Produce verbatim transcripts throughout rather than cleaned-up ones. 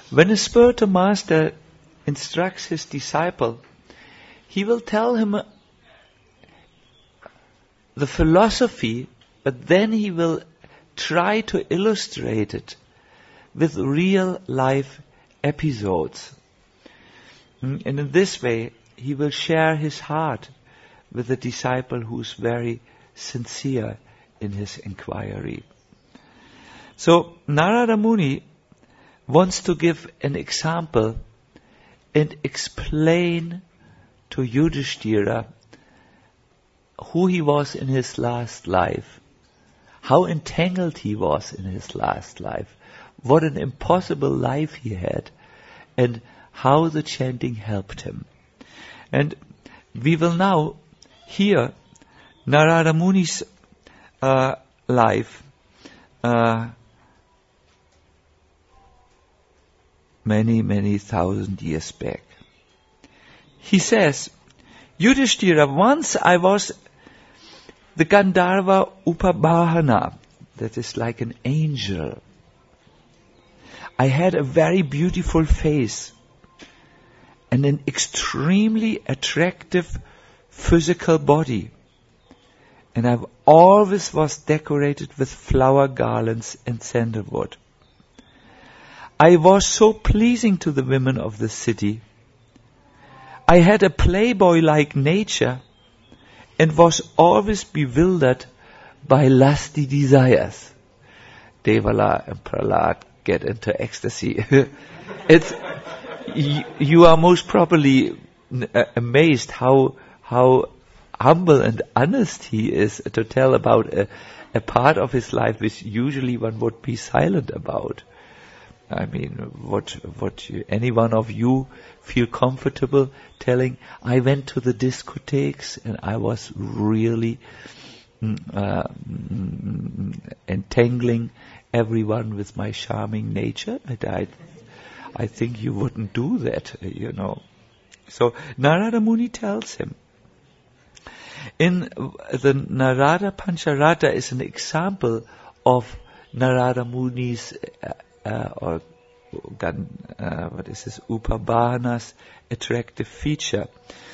When a spiritual master instructs his disciple, he will tell him the philosophy, but then he will try to illustrate it with real life episodes. And in this way, he will share his heart with the disciple who's very sincere in his inquiry. So Narada Muni wants to give an example and explain to Yudhishthira who he was in his last life, how entangled he was in his last life, what an impossible life he had, and how the chanting helped him. And we will now hear Narada Muni's uh, life uh, many, many thousand years back. He says, Yudhishthira, once I was the Gandharva Upabhahana, that is like an angel. I had a very beautiful face and an extremely attractive physical body. And I always was decorated with flower garlands and sandalwood. I was so pleasing to the women of the city. I had a playboy-like nature and was always bewildered by lusty desires. Devala and Prahlad get into ecstasy. It's, you, you are most probably uh, amazed how how humble and honest he is to tell about a, a part of his life which usually one would be silent about. I mean, what what you, any one of you feel comfortable telling? I went to the discotheques and I was really uh, entangling everyone with my charming nature. And I, I think you wouldn't do that, you know. So Narada Muni tells him. In the Narada Pancharatra is an example of Narada Muni's uh, uh, or uh, what is this Upabhana's attractive feature.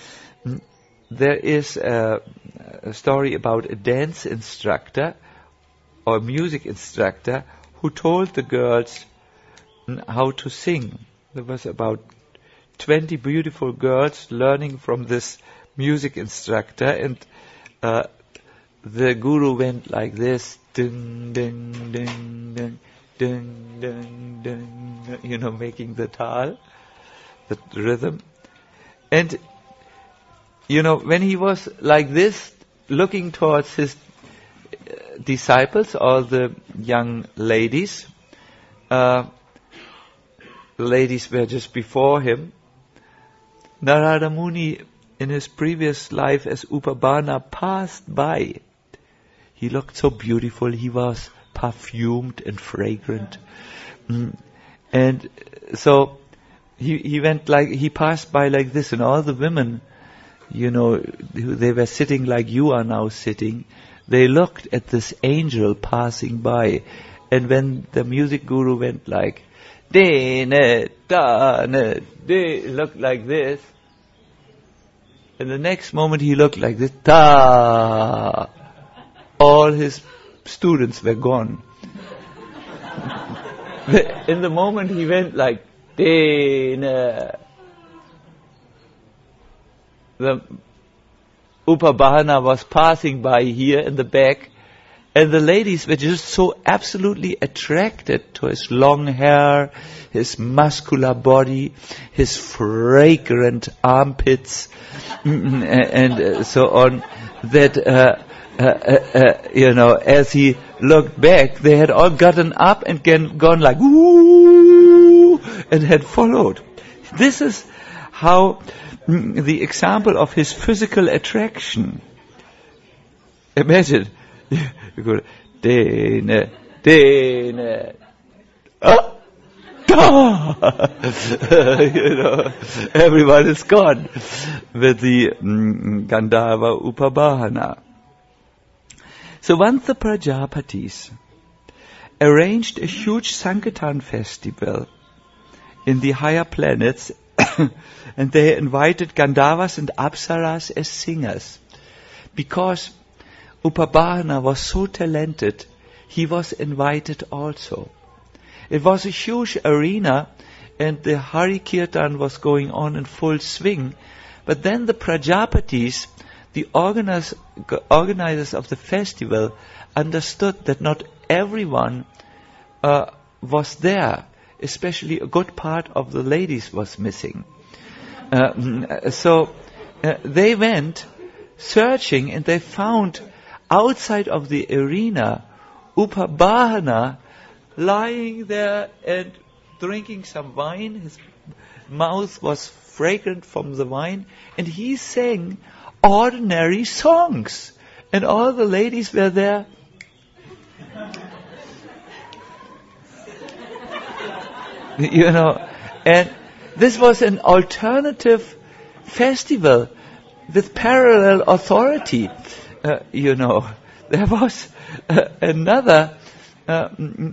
There is a, a story about a dance instructor or music instructor who told the girls how to sing. There was about twenty beautiful girls learning from this music instructor, and uh, the guru went like this, ding, ding, ding, ding, ding, ding, ding, you know, making the tal, the rhythm. And, you know, when he was like this, looking towards his uh, disciples, all the young ladies, uh, the ladies were just before him, Narada Muni, in his previous life as Upabhana, passed by. He looked so beautiful. He was perfumed and fragrant. Mm. And so he he went like, he passed by like this, and all the women, you know, they were sitting like you are now sitting. They looked at this angel passing by. And when the music guru went like, de ne da ne, de, looked like this. And the next moment he looked like this, ta. All his students were gone. In the moment he went like, Dena. The Upabhana was passing by here in the back, and the ladies were just so absolutely attracted to his long hair, his muscular body, his fragrant armpits, and, and uh, so on, that, uh, uh, uh, uh, you know, as he looked back, they had all gotten up and gan- gone like, woo, and had followed. This is how mm, the example of his physical attraction. Imagine, you go, Dene, Dene, ah, you know, everyone is gone with the mm, Gandharva Upabhana. So once the Prajapatis arranged a huge Sankirtan festival in the higher planets, and they invited Gandharvas and Apsaras as singers. Because Upabhana was so talented, he was invited also. It was a huge arena, and the Hari Kirtan was going on in full swing. But then the Prajapatis, the organize, organizers of the festival, understood that not everyone uh, was there. Especially a good part of the ladies was missing. Uh, so uh, they went searching, and they found outside of the arena Upabhana lying there and drinking some wine. His mouth was fragrant from the wine, and he sang ordinary songs. And all the ladies were there. You know, and this was an alternative festival with parallel authority. Uh, you know, there was uh, another uh,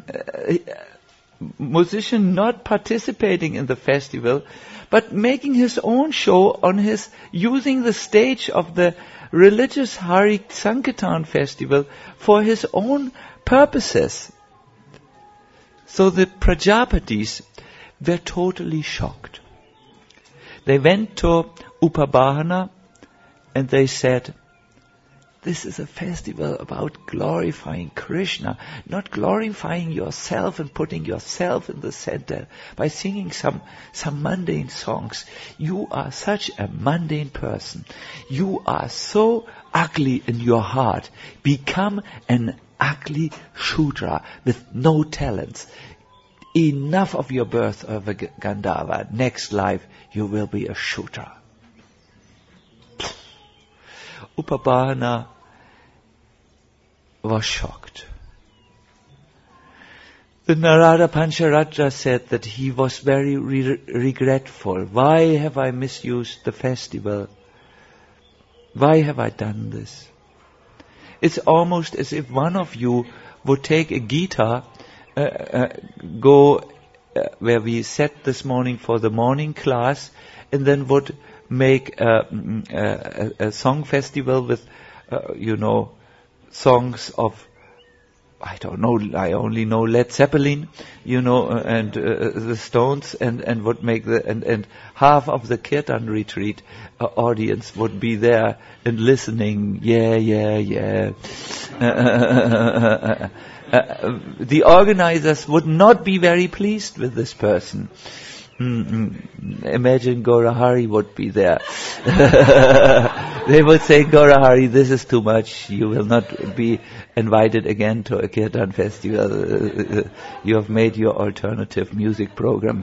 musician not participating in the festival, but making his own show on his, using the stage of the religious Hari Sankirtan festival for his own purposes. So the Prajapatis were totally shocked. They went to Upabhana and they said, this is a festival about glorifying Krishna, not glorifying yourself and putting yourself in the center by singing some, some mundane songs. You are such a mundane person. You are so ugly in your heart. Become an ugly Shudra with no talents. Enough of your birth of a Gandharva. Next life you will be a Shudra. Upabhana was shocked. The Narada Pancharatra said that he was very re- regretful. Why have I misused the festival? Why have I done this? It's almost as if one of you would take a Gita, uh, uh, go uh, where we sat this morning for the morning class, and then would make uh, a, a, a song festival with, uh, you know, songs of, I don't know, I only know Led Zeppelin, you know, uh, and uh, the Stones, and, and would make the, and, and half of the Kirtan retreat uh, audience would be there and listening, yeah, yeah, yeah. Uh, uh, uh, uh, the organizers would not be very pleased with this person. Mm-mm. Imagine Gaurahari would be there. They would say, Gaurahari, this is too much. You will not be invited again to a Kirtan festival. You have made your alternative music program.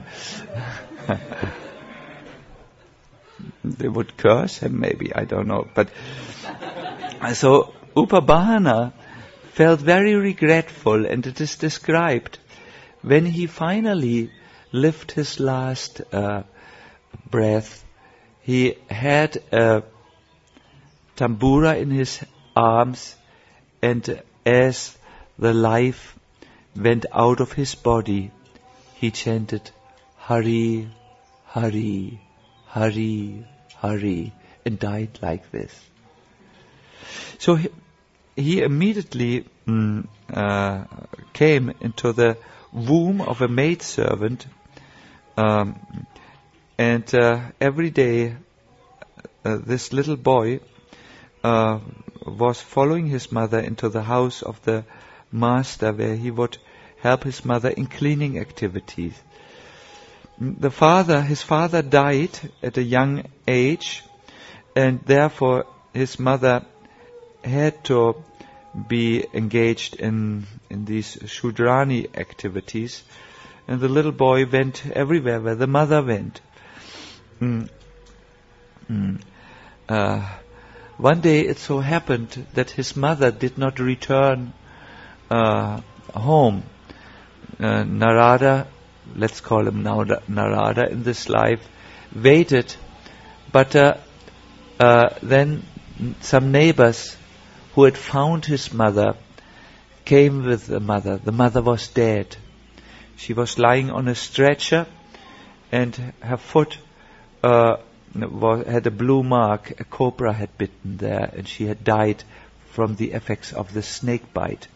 They would curse him maybe, I don't know. But so Upabhana felt very regretful, and it is described when he finally lived his last uh, breath. He had a tambura in his arms, and as the life went out of his body, he chanted Hari, Hari, Hari, Hari, and died like this. So he, he immediately mm, uh, came into the womb of a maidservant, um, and uh, every day uh, this little boy uh, was following his mother into the house of the master, where he would help his mother in cleaning activities. The father, his father died at a young age, and therefore his mother had to be engaged in in these Shudrani activities, and the little boy went everywhere where the mother went. Mm. Mm. Uh, one day it so happened that his mother did not return uh, home. Uh, Narada, let's call him now Narada in this life, waited, but uh, uh, then some neighbors who had found his mother came with the mother. The mother was dead. She was lying on a stretcher, and her foot uh, was, had a blue mark. A cobra had bitten there, and she had died from the effects of the snake bite.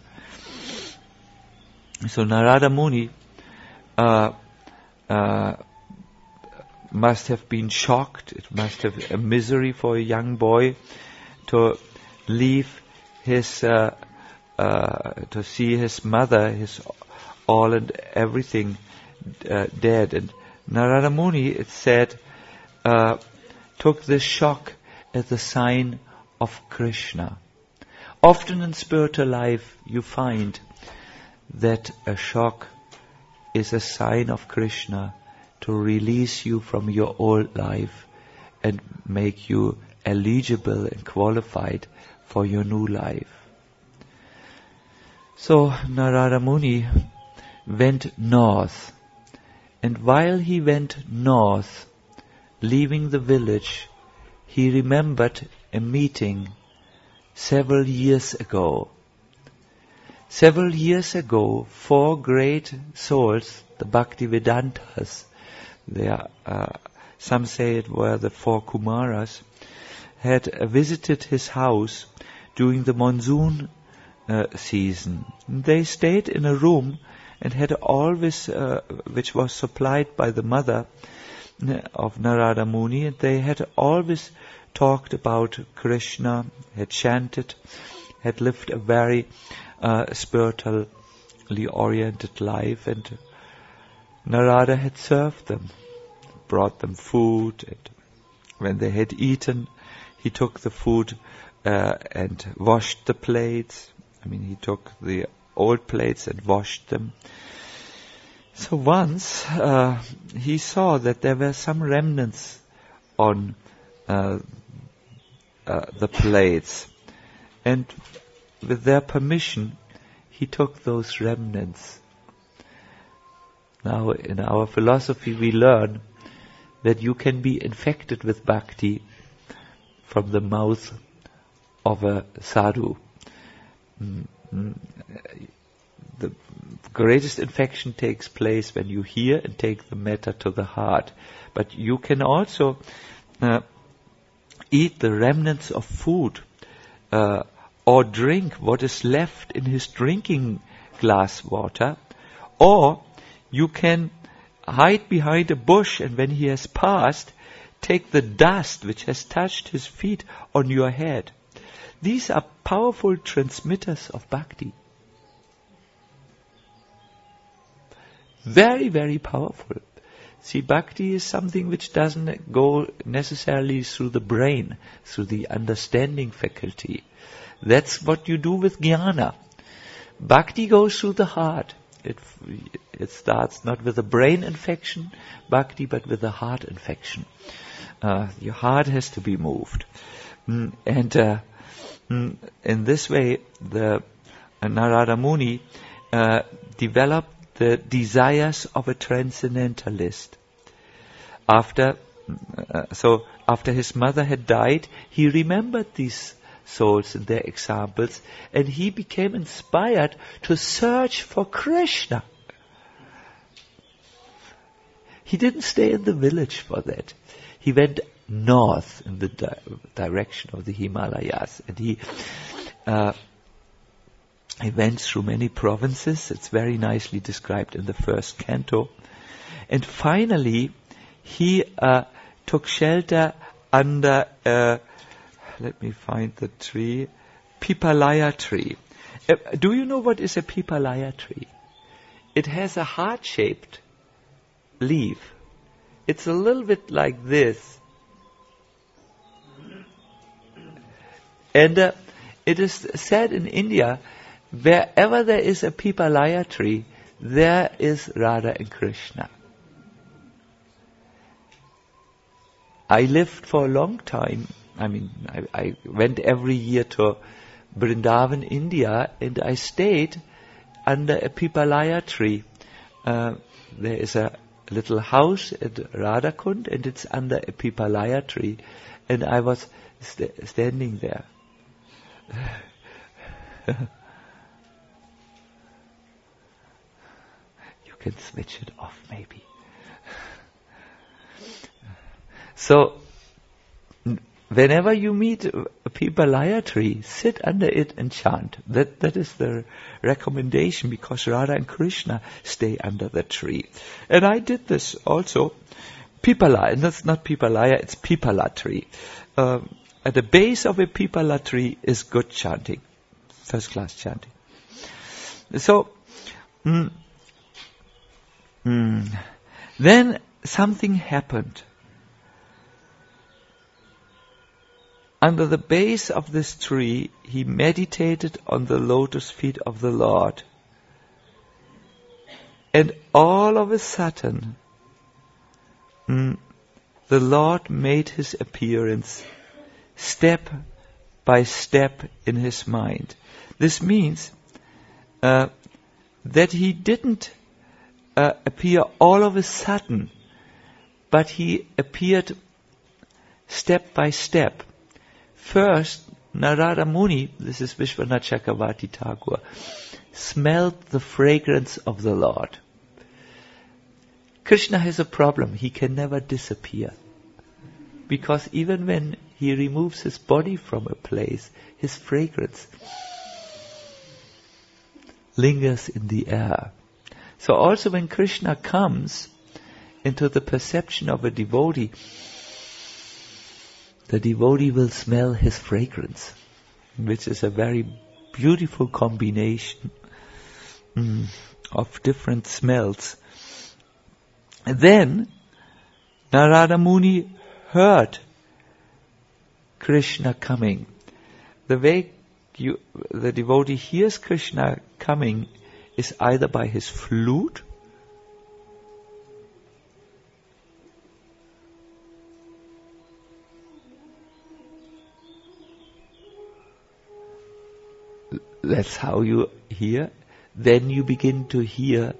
So Narada Muni uh, uh, must have been shocked. It must have a misery for a young boy to leave his, uh, uh, to see his mother, his all and everything uh, dead. And Narada Muni, it said, uh, took this shock as a sign of Krishna. Often in spiritual life you find that a shock is a sign of Krishna to release you from your old life and make you eligible and qualified for your new life. So Narada Muni went north, and while he went north, leaving the village, he remembered a meeting several years ago. Several years ago, four great souls, the Bhaktivedantas, they are, uh, some say it were the four Kumaras, had uh, visited his house during the monsoon uh, season. They stayed in a room and had always, uh, which was supplied by the mother of Narada Muni, and they had always talked about Krishna, had chanted, had lived a very uh, spiritually oriented life, and Narada had served them, brought them food, and when they had eaten, he took the food uh, and washed the plates. I mean, he took the old plates and washed them. So once uh, he saw that there were some remnants on uh, uh, the plates, and with their permission, he took those remnants. Now, in our philosophy, we learn that you can be infected with bhakti from the mouth of a sadhu. Mm-hmm. The greatest infection takes place when you hear and take the matter to the heart. But you can also uh, eat the remnants of food uh, or drink what is left in his drinking glass water, or you can hide behind a bush, and when he has passed, take the dust which has touched his feet on your head. These are powerful transmitters of bhakti. Very, very powerful. See, bhakti is something which doesn't go necessarily through the brain, through the understanding faculty. That's what you do with jnana. Bhakti goes through the heart. It, it starts not with a brain infection, bhakti, but with a heart infection. Uh, your heart has to be moved. Mm, and uh, mm, in this way, the uh, Narada Muni uh, developed the desires of a transcendentalist. After, uh, so after his mother had died, he remembered these souls and their examples, and he became inspired to search for Krishna. He didn't stay in the village for that. He went north in the di- direction of the Himalayas, and he uh, he went through many provinces. It's very nicely described in the first canto. And finally, he uh, took shelter under, uh, let me find the tree, Pipalaya tree. Uh, do you know what is a Pipalaya tree? It has a heart-shaped leaf. It's a little bit like this. And uh, it is said in India, wherever there is a Pipalaya tree, there is Radha and Krishna. I lived for a long time. I mean, I, I went every year to Vrindavan, India, and I stayed under a Pipalaya tree. Uh, there is a little house at Radhakund, and it's under a Pipalaya tree. And I was st- standing there. You can switch it off, maybe. So, whenever you meet a Pipalaya tree, sit under it and chant. That that is the recommendation, because Radha and Krishna stay under the tree. And I did this also. Pipala, and that's not Pipalaya, it's Pipala tree. Um, at the base of a Pipala tree is good chanting, first class chanting. So, mm, mm, then something happened. Under the base of this tree, he meditated on the lotus feet of the Lord. And all of a sudden, mm, the Lord made his appearance step by step in his mind. This means uh, that he didn't uh, appear all of a sudden, but he appeared step by step. First, Narada Muni, this is Vishwanath Chakravarti Thakur, smelled the fragrance of the Lord. Krishna has a problem. He can never disappear. Because even when he removes his body from a place, his fragrance lingers in the air. So also when Krishna comes into the perception of a devotee, the devotee will smell his fragrance, which is a very beautiful combination mm, of different smells. And then Narada Muni heard Krishna coming. The way you, the devotee hears Krishna coming is either by his flute that's how you hear. Then you begin to hear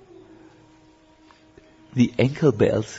the ankle bells.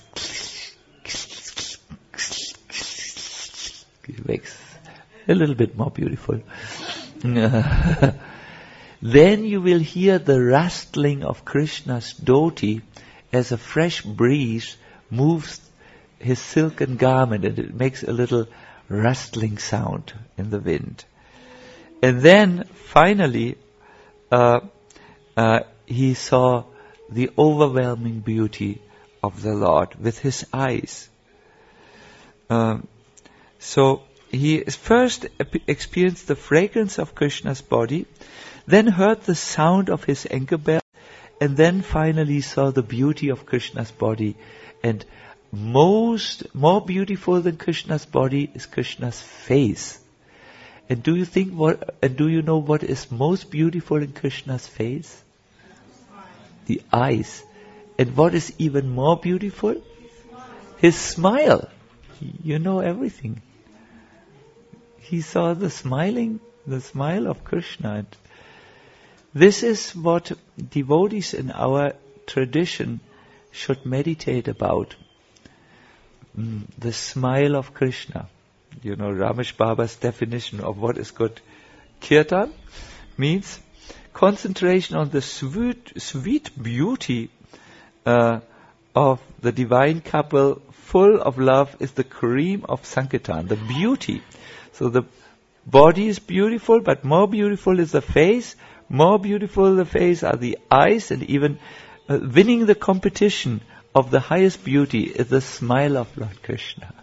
It makes a little bit more beautiful. Then you will hear the rustling of Krishna's dhoti as a fresh breeze moves his silken garment, and it makes a little rustling sound in the wind. And then finally uh, uh, he saw the overwhelming beauty of the Lord with his eyes. Um, so he first experienced the fragrance of Krishna's body, then heard the sound of his ankle bell, and then finally saw the beauty of Krishna's body. And most, more beautiful than Krishna's body is Krishna's face. And do you think what, and do you know what is most beautiful in Krishna's face? The eyes. And what is even more beautiful? His smile. You know everything. He saw the smiling, the smile of Krishna. And this is what devotees in our tradition should meditate about. Mm, the smile of Krishna. You know, Ramesh Baba's definition of what is good kirtan means concentration on the sweet, sweet beauty uh, of the divine couple, full of love, is the cream of Sankirtan, the beauty. So the body is beautiful, but more beautiful is the face, more beautiful the face are the eyes, and even uh, winning the competition of the highest beauty is the smile of Lord Krishna.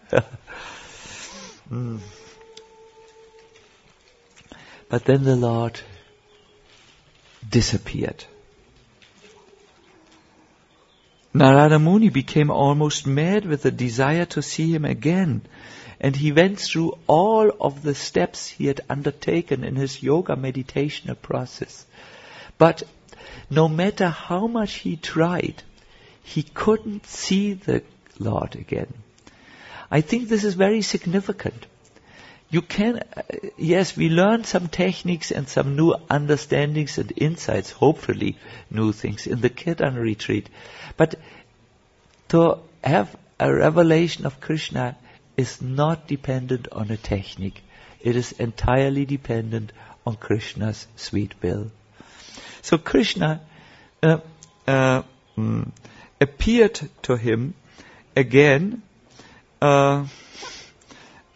mm. But then the Lord disappeared. Narada Muni became almost mad with the desire to see him again. And he went through all of the steps he had undertaken in his yoga meditational process. But no matter how much he tried, he couldn't see the Lord again. I think this is very significant. You can, uh, yes, we learned some techniques and some new understandings and insights, hopefully new things in the Kirtan retreat. But to have a revelation of Krishna is not dependent on a technique. It is entirely dependent on Krishna's sweet will. So Krishna uh, uh, mm, appeared to him again uh,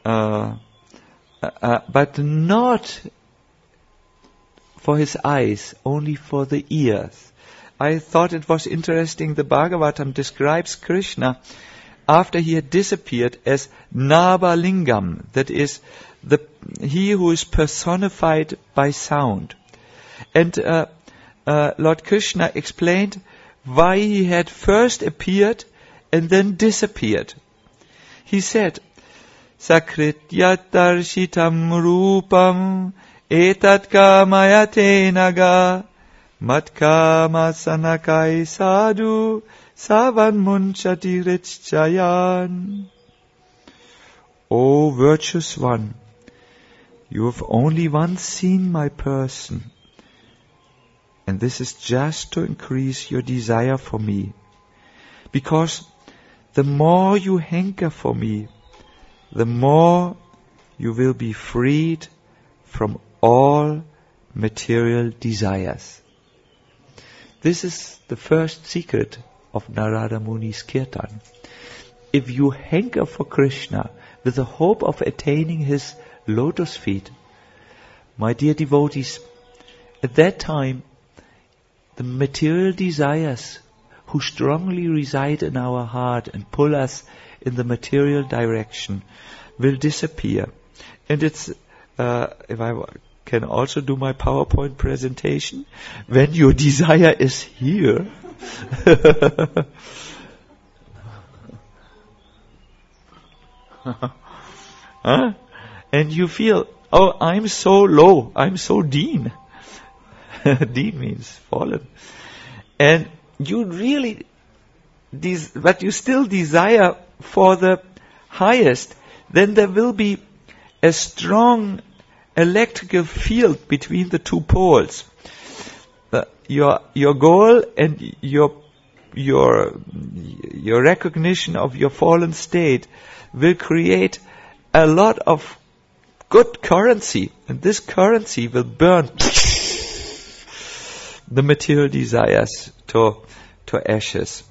uh, uh, but not for his eyes, only for the ears. I thought it was interesting, the Bhagavatam describes Krishna after he had disappeared as Nabalingam, that is, the he who is personified by sound. And uh, uh, Lord Krishna explained why he had first appeared and then disappeared. He said, Sakrityattarshitam rupam etat kamayate naga matkama sanakai sadhu savan munchati richchayan. O virtuous one, you have only once seen my person, and this is just to increase your desire for me, because the more you hanker for me, the more you will be freed from all material desires. This is the first secret of Narada Muni's kirtan. If you hanker for Krishna with the hope of attaining his lotus feet, my dear devotees, at that time, the material desires who strongly reside in our heart and pull us in the material direction will disappear. And it's, uh, if I can also do my PowerPoint presentation, when your desire is here, huh? And you feel, oh, I'm so low, I'm so deen. Deen means fallen. And you really, des- but you still desire for the highest, then there will be a strong electrical field between the two poles. Uh, your your goal and your your your recognition of your fallen state will create a lot of good currency, and this currency will burn the material desires to to ashes.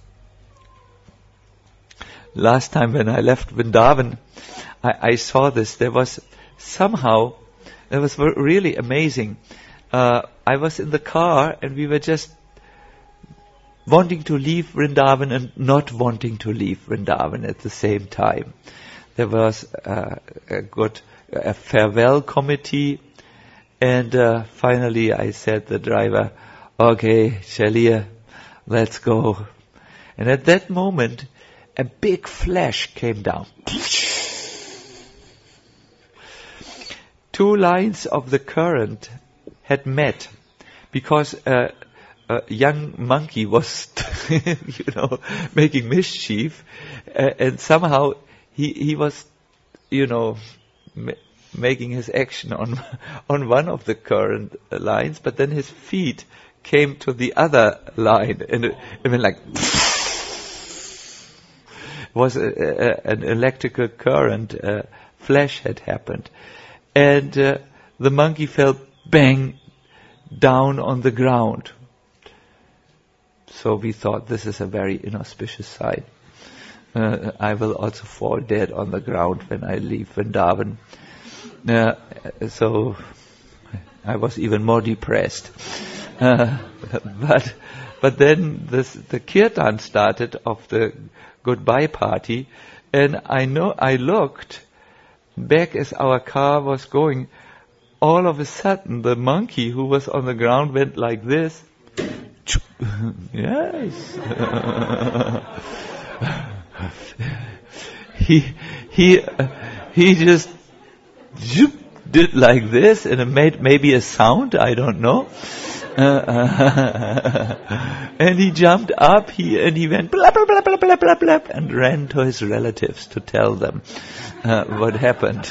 Last time when I left Vrindavan, I, I saw this. There was somehow, it was really amazing. Uh, I was in the car and we were just wanting to leave Vrindavan and not wanting to leave Vrindavan at the same time. There was uh, a good a farewell committee, and uh, finally I said to the driver, okay, Chalier, let's go. And at that moment, a big flash came down. Two lines of the current had met because uh, a young monkey was, you know, making mischief, uh, and somehow he he was, you know, ma- making his action on on one of the current lines, but then his feet came to the other line, and it, it went like. Was a, a, an electrical current uh, flash had happened, and uh, the monkey fell bang down on the ground. So we thought, this is a very inauspicious sign. Uh, I will also fall dead on the ground when I leave Vrindavan. Uh, so I was even more depressed. Uh, but but then this, the kirtan started of the goodbye party, and I know I looked back as our car was going. All of a sudden, the monkey who was on the ground went like this. Yes. he he uh, he just did like this, and it made maybe a sound. I don't know. Uh, uh, and he jumped up, he and he went blah blah blah blah blah blah blah and ran to his relatives to tell them uh, what happened.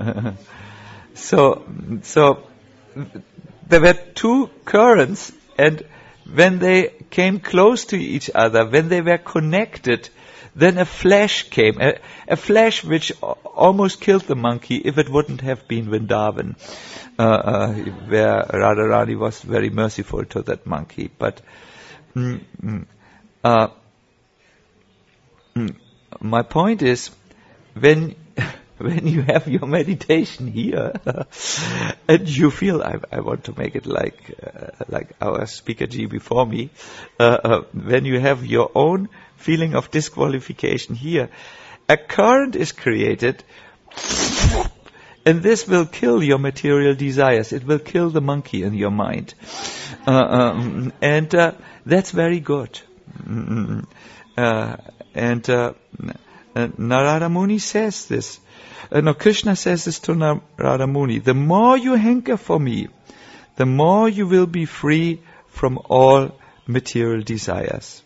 so, so there were two currents, and when they came close to each other, when they were connected, then a flash came, a, a flash which a- almost killed the monkey if it wouldn't have been Vrindavan. Uh, uh, where Radharani was very merciful to that monkey. But mm, mm, uh, mm, my point is, when when you have your meditation here, and you feel, I, I want to make it like uh, like our speaker G before me, uh, uh, when you have your own feeling of disqualification here, a current is created, and this will kill your material desires. It will kill the monkey in your mind. Uh, um, and uh, that's very good. Mm, uh, and uh, uh, Narada Muni says this. Uh, no, Krishna says this to Narada Muni. The more you hanker for me, the more you will be free from all material desires.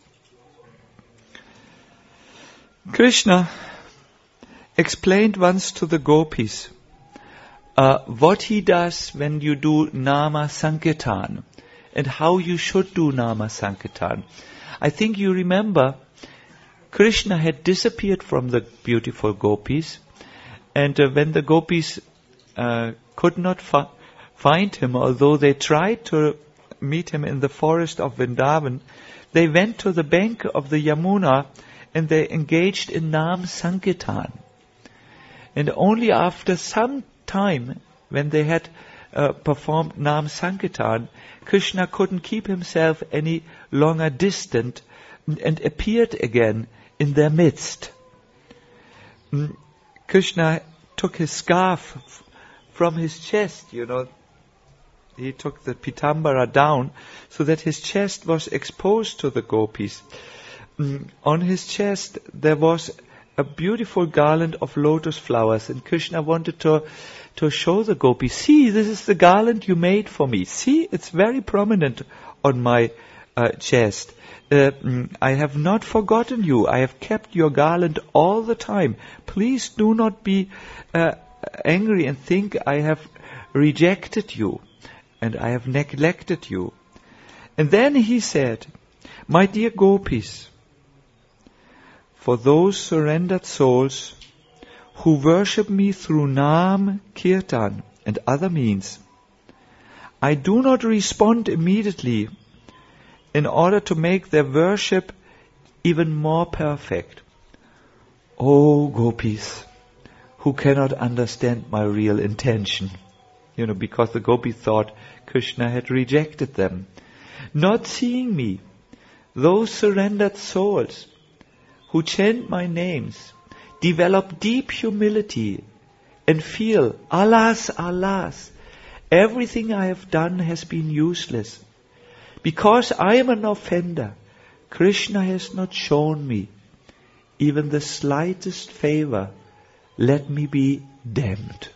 Krishna explained once to the gopis uh, what he does when you do Nama Sankirtan and how you should do Nama Sankirtan. I think you remember Krishna had disappeared from the beautiful gopis, and uh, when the gopis uh, could not fi- find him, although they tried to meet him in the forest of Vrindavan, they went to the bank of the Yamuna and they engaged in Nam Sankirtan. And only after some time, when they had uh, performed Nam Sankirtan, Krishna couldn't keep himself any longer distant and, and appeared again in their midst. Mm, Krishna took his scarf f- from his chest, you know. He took the pitambara down so that his chest was exposed to the gopis. Mm, on his chest there was a beautiful garland of lotus flowers, and Krishna wanted to to show the gopis, see, this is the garland you made for me. See, it's very prominent on my uh, chest. Uh, mm, I have not forgotten you. I have kept your garland all the time. Please do not be uh, angry and think I have rejected you and I have neglected you. And then he said, my dear gopis, for those surrendered souls who worship me through Nam, Kirtan and other means, I do not respond immediately in order to make their worship even more perfect. Oh, gopis, who cannot understand my real intention. You know, because the gopis thought Krishna had rejected them. Not seeing me, those surrendered souls who chant my names develop deep humility and feel, alas, alas, everything I have done has been useless. Because I am an offender, Krishna has not shown me even the slightest favor. Let me be damned.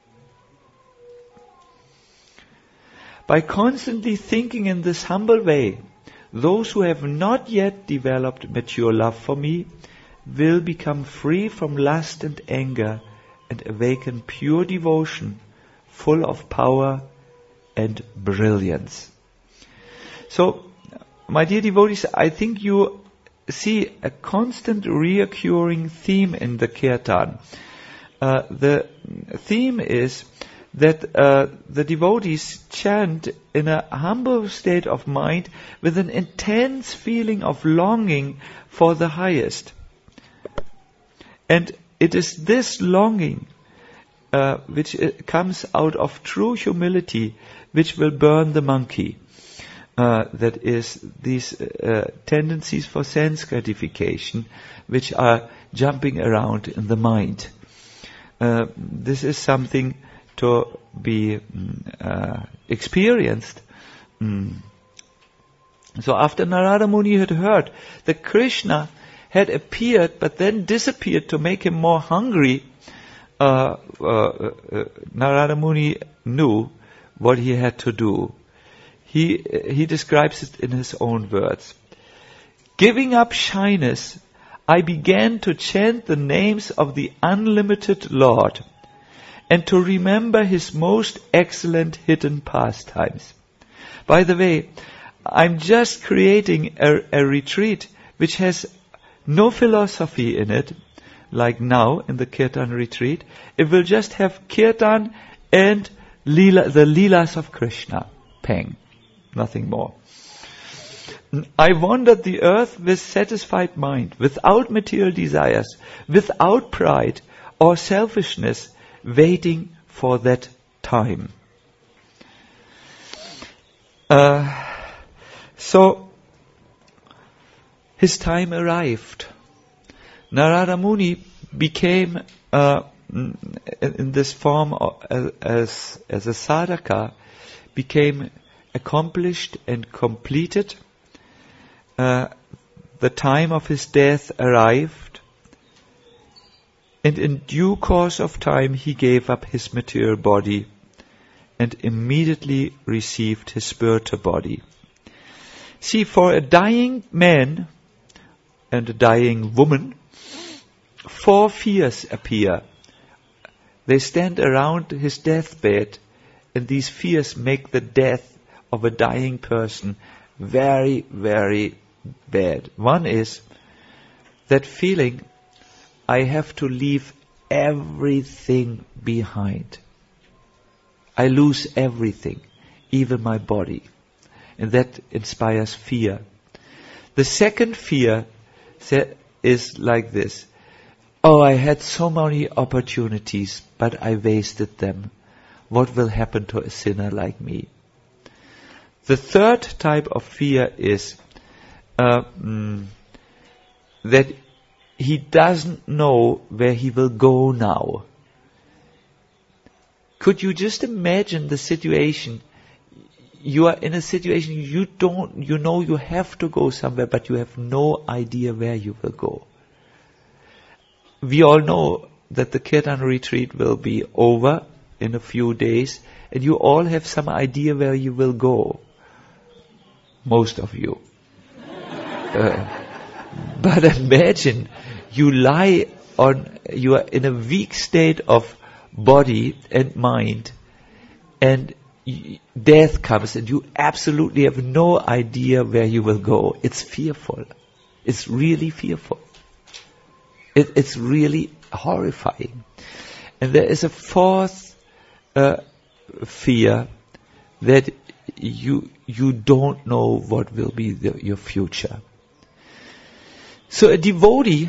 By constantly thinking in this humble way, those who have not yet developed mature love for me will become free from lust and anger and awaken pure devotion, full of power and brilliance. So, my dear devotees, I think you see a constant reoccurring theme in the kirtan. Uh, the theme is that uh, the devotees chant in a humble state of mind with an intense feeling of longing for the highest. And it is this longing uh, which uh, comes out of true humility which will burn the monkey. Uh, that is these uh, tendencies for sense gratification which are jumping around in the mind. Uh, this is something to be uh, experienced. Mm. So after Narada Muni had heard that Krishna had appeared but then disappeared to make him more hungry, uh, uh, uh, Narada Muni knew what he had to do. He, he describes it in his own words. Giving up shyness, I began to chant the names of the unlimited Lord and to remember his most excellent hidden pastimes. By the way, I'm just creating a, a retreat which has no philosophy in it, like now in the Kirtan retreat. It will just have Kirtan and Leela, the Leelas of Krishna. Peng. Nothing more. I wandered the earth with satisfied mind, without material desires, without pride, or selfishness waiting for that time. Uh, so, his time arrived. Narada Muni became, uh, in this form of, as, as a sadhaka, became accomplished and completed. Uh, the time of his death arrived, and in due course of time he gave up his material body and immediately received his spiritual body. See, for a dying man and a dying woman, four fears appear. They stand around his deathbed, and these fears make the death of a dying person very, very bad. One is that feeling, I have to leave everything behind. I lose everything, even my body. And that inspires fear. The second fear is like this. Oh, I had so many opportunities, but I wasted them. What will happen to a sinner like me? The third type of fear is uh, mm, that he doesn't know where he will go now. Could you just imagine the situation? You are in a situation you don't, you know you have to go somewhere, but you have no idea where you will go. We all know that the Kirtan retreat will be over in a few days, and you all have some idea where you will go. Most of you. uh, but imagine, you lie on, you are in a weak state of body and mind, and y- death comes and you absolutely have no idea where you will go. It's fearful. It's really fearful. It, it's really horrifying. And there is a fourth uh, fear, that you you don't know what will be the, your future. So a devotee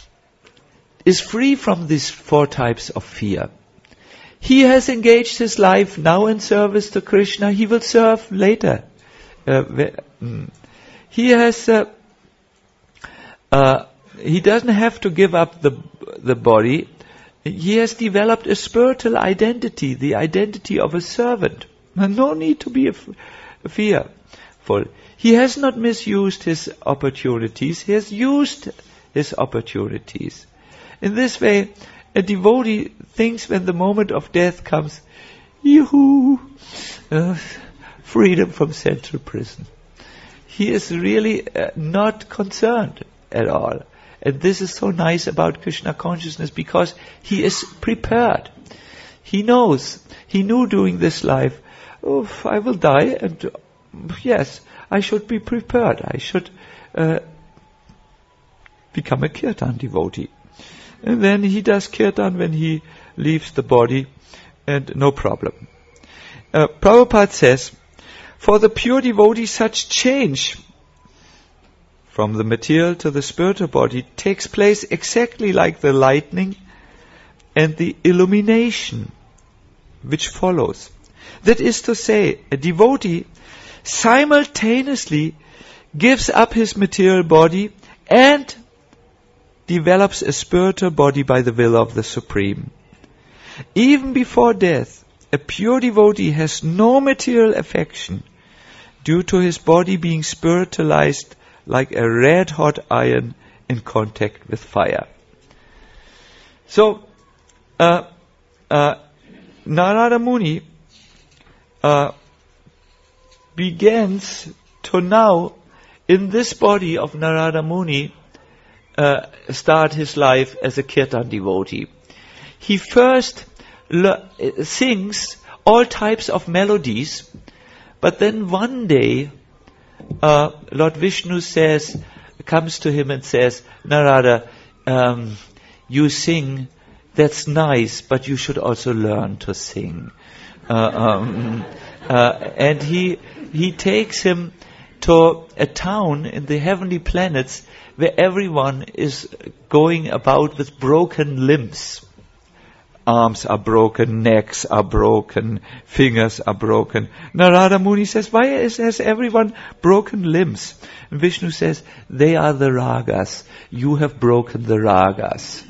is free from these four types of fear. He has engaged his life now in service to Krishna. He will serve later. Uh, he has. Uh, uh, he doesn't have to give up the the body. He has developed a spiritual identity, the identity of a servant. No need to be af- fearful. He has not misused his opportunities. He has used his opportunities. In this way, a devotee thinks when the moment of death comes, yoo-hoo, uh, freedom from central prison. He is really uh, not concerned at all. And this is so nice about Krishna consciousness, because he is prepared. He knows, he knew during this life, oh, I will die, and uh, yes, I should be prepared. I should uh, become a kirtan devotee. And then he does kirtan when he leaves the body, and no problem. Uh, Prabhupada says, for the pure devotee, such change from the material to the spiritual body takes place exactly like the lightning and the illumination which follows. That is to say, a devotee simultaneously gives up his material body and develops a spiritual body by the will of the Supreme. Even before death, a pure devotee has no material affection due to his body being spiritualized like a red-hot iron in contact with fire. So, uh, uh, Narada Muni uh, begins to now, in this body of Narada Muni, uh, start his life as a kirtan devotee. He first le- sings all types of melodies, but then one day, Uh, Lord Vishnu says, comes to him and says, Narada, um, you sing, that's nice, but you should also learn to sing. Uh, um, uh, and he he takes him to a town in the heavenly planets where everyone is going about with broken limbs. arms are broken, necks are broken, fingers are broken. Narada Muni says, why is, has everyone broken limbs? And Vishnu says, they are the ragas. You have broken the ragas.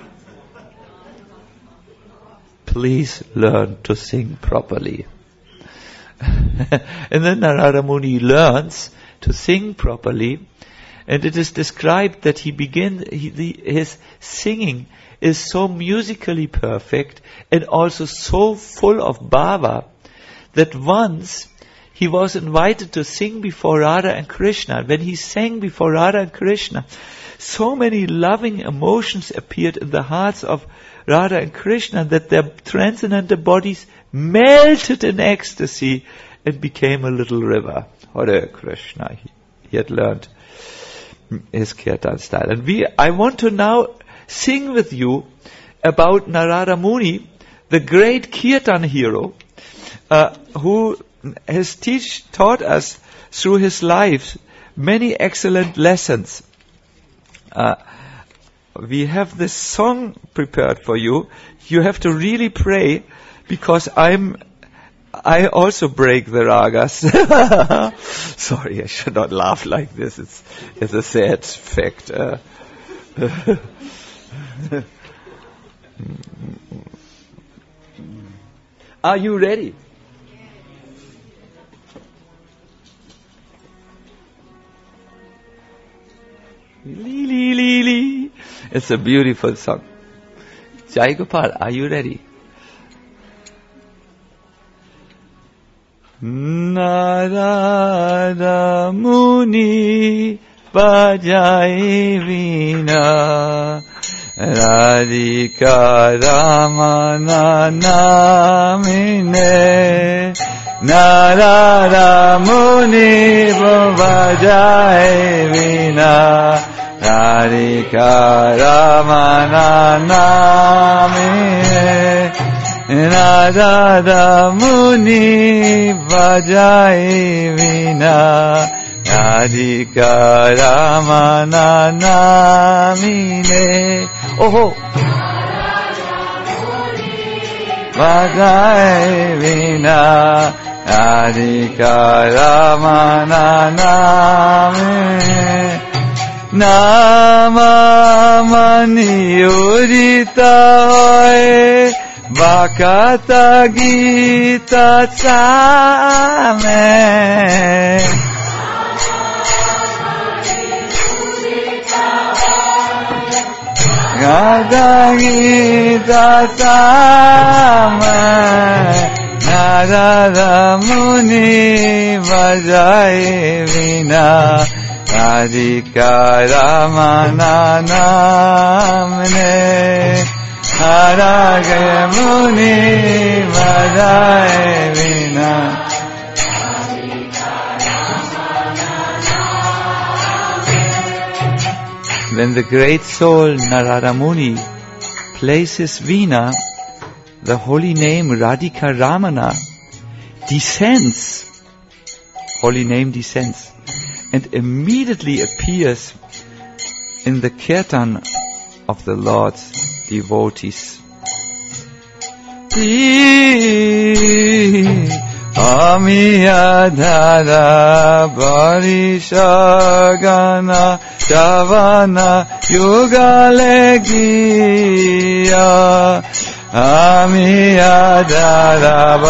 Please learn to sing properly. And then Narada Muni learns to sing properly, and it is described that he begins, he, the, his singing is so musically perfect and also so full of bhava that once he was invited to sing before Radha and Krishna. When he sang before Radha and Krishna, so many loving emotions appeared in the hearts of Radha and Krishna that their transcendental bodies melted in ecstasy and became a little river. Hare Krishna. He, he had learned his kirtan style. And we, I want to now sing with you about Narada Muni, the great kirtan hero, uh, who has teach, taught us through his life many excellent lessons. Uh, we have this song prepared for you. You have to really pray, because I'm, I also break the ragas. Sorry, I should not laugh like this. It's, it's a sad fact. Uh, Are you ready? Li, li, li, li. It's a beautiful song. Jai Gopal, are you ready? Narada Muni bajai veena, Radhika Ramana namine. Narada Muni bajai veena, Radhika Ramana namine. Narada Muni bajai veena, Radhika Ramana namine. Oh, bajai veena, Radhika Ramana namine. Nama mani udita hoy, Vakata Gita Tsame. Vakata Gita Tsame. Narada Muni bajai veena, Radhika Ramana namine. Narada Muni bajai veena. When the great soul Narada Muni places veena, the holy name Radhika Ramana descends. Holy name descends and immediately appears in the kirtan of the Lord's devotees. Ami adhara varishagana Shavana yugale giya. Ami adhara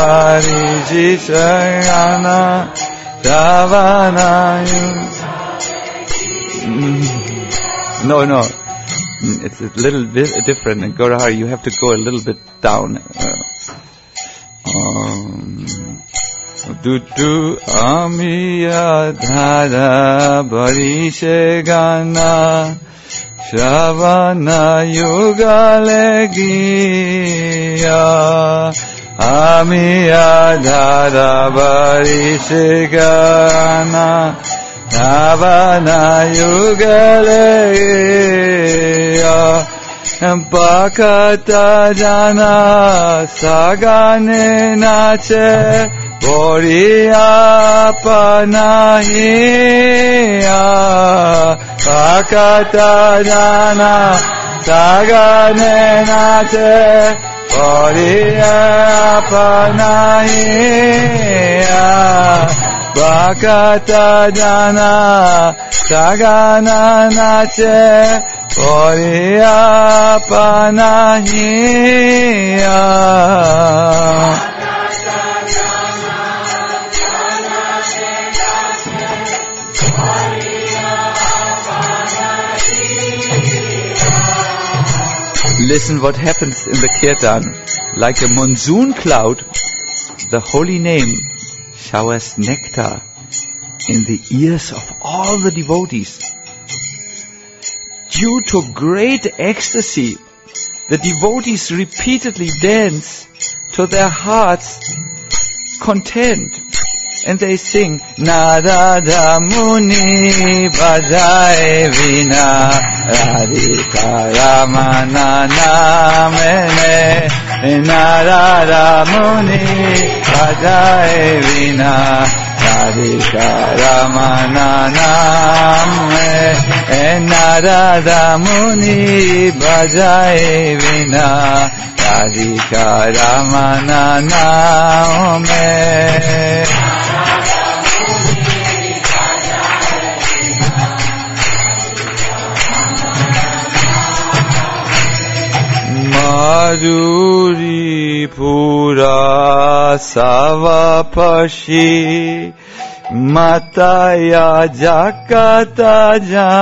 varishagana Shavana yugale. No, no. It's a little bit different. In Gaurahari, you have to go a little bit down. Uh, um, do do ami adhara barishe gana Shravana yugale giya. Ami adhara barishe gana Navana yugale Bhakata jana sagane nache Boriyapanahiya. Bhakata jana sagane nache Pariyapanaya Bhakata Jana Sagana Nache Pariyapanaya Listen what happens in the kirtan. Like a monsoon cloud, the holy name showers nectar in the ears of all the devotees. Due to great ecstasy, the devotees repeatedly dance to their heart's content. And they sing, Narada Muni Bhajai Vina Radhika Ramana Namene Narada Muni Bhajai Vina Radhika Ramana Namene Narada Muni Bhajai Vina Radhika Ramana Namene Madhuri Pura Savapashi Mataya Jakata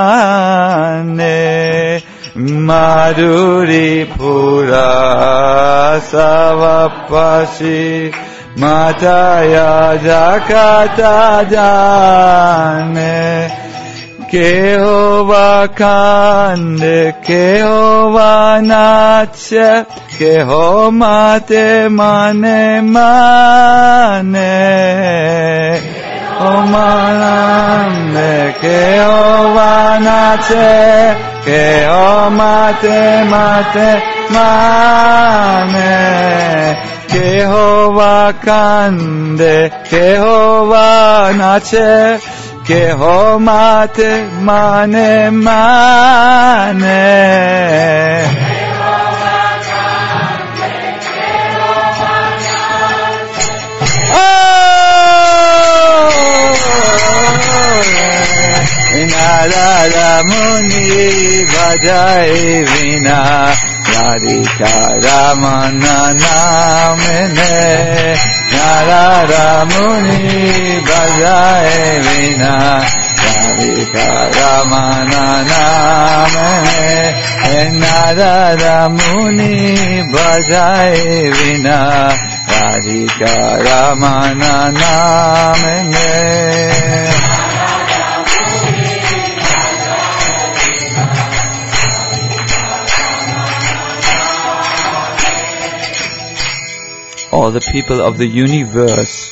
Jane Madhuri Pura Savapashi Mataya Jakata Jane Kehova Kande, Kehova Nache, Keho Mate Mane Mane, Kehova Name, Kehova Nache, Keho Mate Mate Mane, Kehova Kande, Kehova Nache, Keho mate mane mane Narada Muni Bhajai Vina Radhika Ramana Namene Narada Muni Bhajai Vina Radhika Ramana Namene Narada Muni Bhajai Vina Radhika Ramana Namene All the people of the universe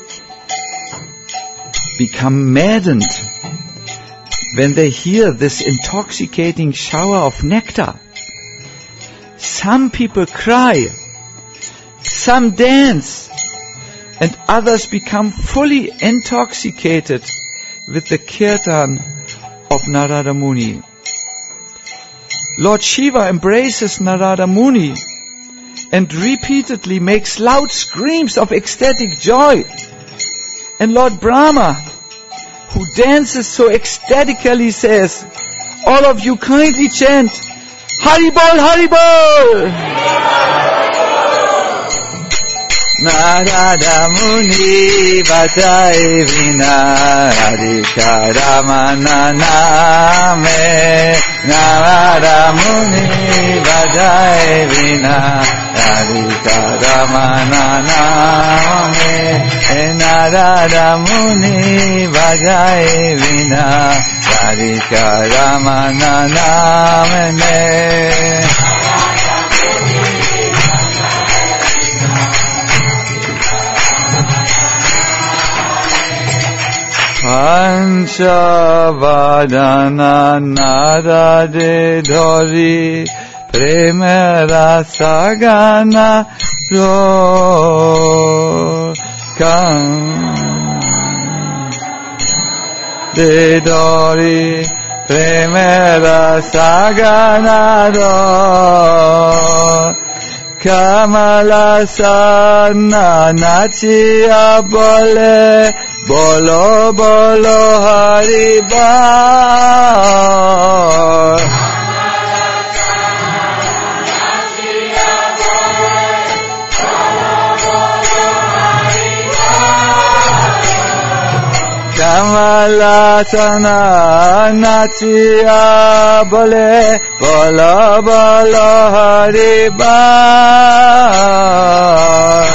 become maddened when they hear this intoxicating shower of nectar. Some people cry, some dance, and others become fully intoxicated with the kirtan of Narada Muni. Lord Shiva embraces Narada Muni and repeatedly makes loud screams of ecstatic joy. And Lord Brahma, who dances so ecstatically, says, all of you kindly chant, Haribol, Haribol! Narada Muni Bhajai Vina Radhika Ramana Name Narada Muni Bhajai Vina Radhika Ramana Name Narada Muni Bhajai Vina Radhika Ramana Name Panchavadana Narade Dhori Prema Rasagana Ro Kan De Dhori Prema Rasagana Ro Kamala Sana Nachiya Bole Bolo Bolo Haribol Kamala Sana Nachiya Bole Bolo Bolo Haribol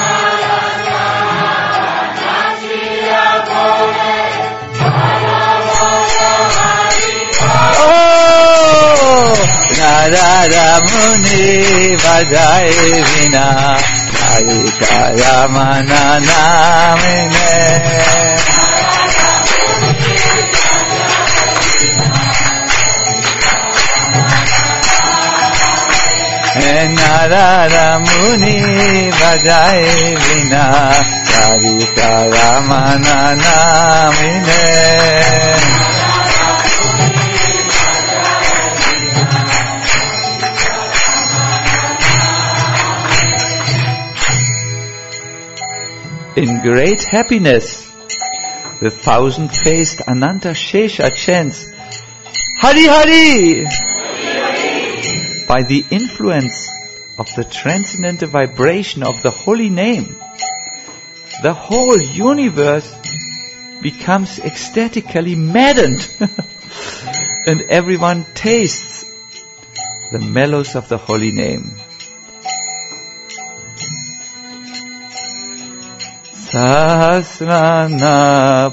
Narada Muni Vajaye Vina Harika Ramana Namine Narada Muni Vajaye Vina Harika Ramana Namine In great happiness, the thousand-faced Ananta Shesha chants, Hari Hari! By the influence of the transcendental vibration of the holy name, the whole universe becomes ecstatically maddened and everyone tastes the mellows of the holy name. Sahasrana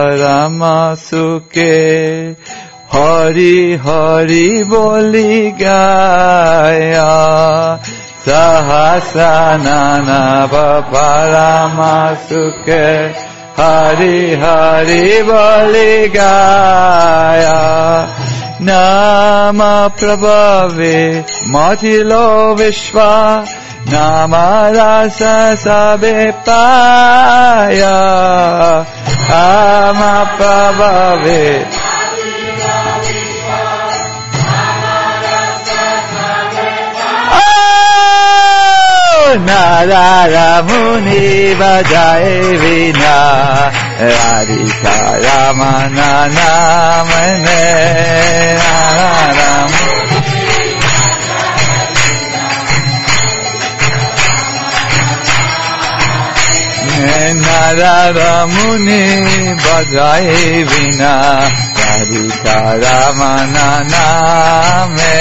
Paramasuke Hari Hari Boli Gaya Sahasrana Paramasuke Hari Hari Boli Gaya Nama Prabhave Matilo Vishwa Nama Rasa Sabe Paya Ama Prabhave Oh Narada Muni Vajaye Vina Radhika Ramana Namane Narada Narada Muni Vajaye Vina Radhika Ramana Name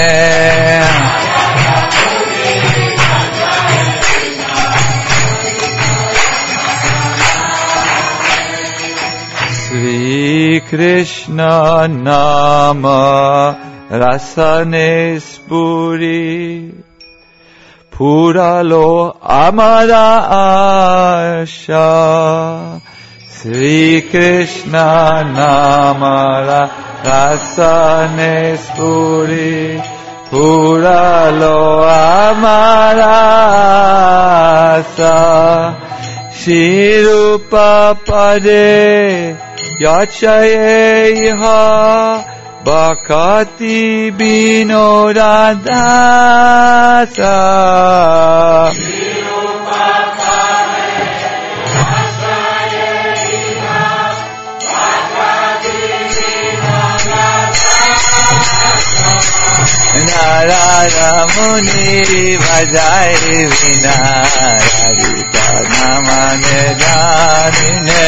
Sri Krishna Nama Rasane Spuri Puralo Amara Asha Sri Krishna Namara Rasane Spuri Puralo Amara Asha Shirupa Pade Yachayeha Bhakati Binodadasa Narada Muni Vajaye Vina Radhika Namane Janine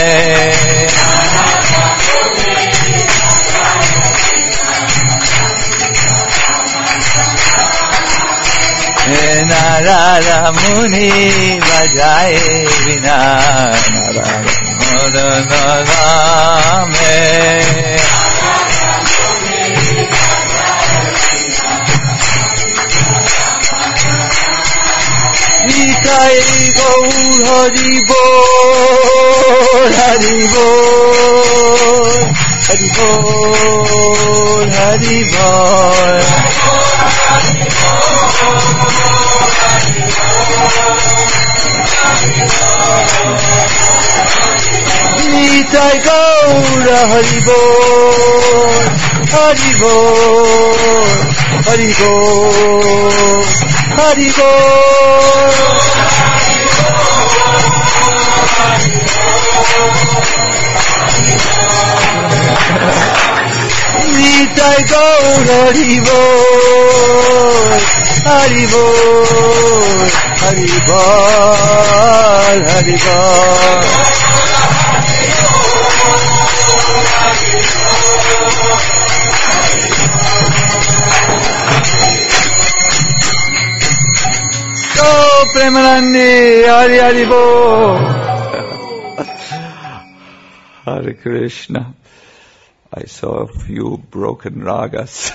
Narada Muni Vajaye Vina Narada Muni Nitai Gaur Hari Bol Hari Bol Hari Bol Hari Bol Nitai Gaur Hari Bol Hari Bol Hari Bol Hari Bol. Nitai Gaur Hari Bol, Hari Bol, Hari Bol, Hari Bol. Oh, Premanandi, Hari Hari Bol. Hare Krishna. I saw a few broken ragas.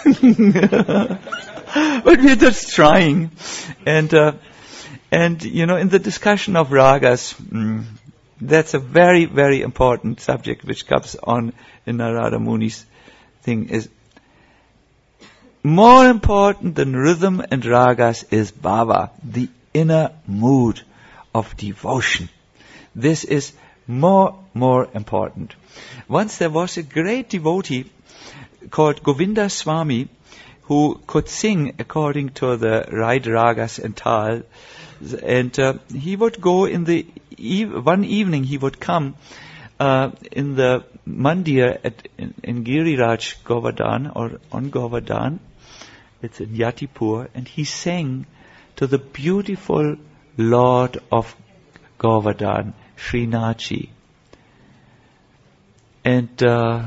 But we're just trying. And, uh, and, you know, in the discussion of ragas, mm, that's a very, very important subject which comes on in Narada Muni's thing is more important than rhythm and ragas is bhava, the inner mood of devotion. This is more, more important. Once there was a great devotee called Govinda Swami who could sing according to the right ragas and tal. And uh, he would go in the, eve- one evening he would come uh, in the mandir at, in, in Giriraj Govardhan or on Govardhan. It's in Yatipur. And he sang to the beautiful Lord of Govardhan, Srinachi. And uh,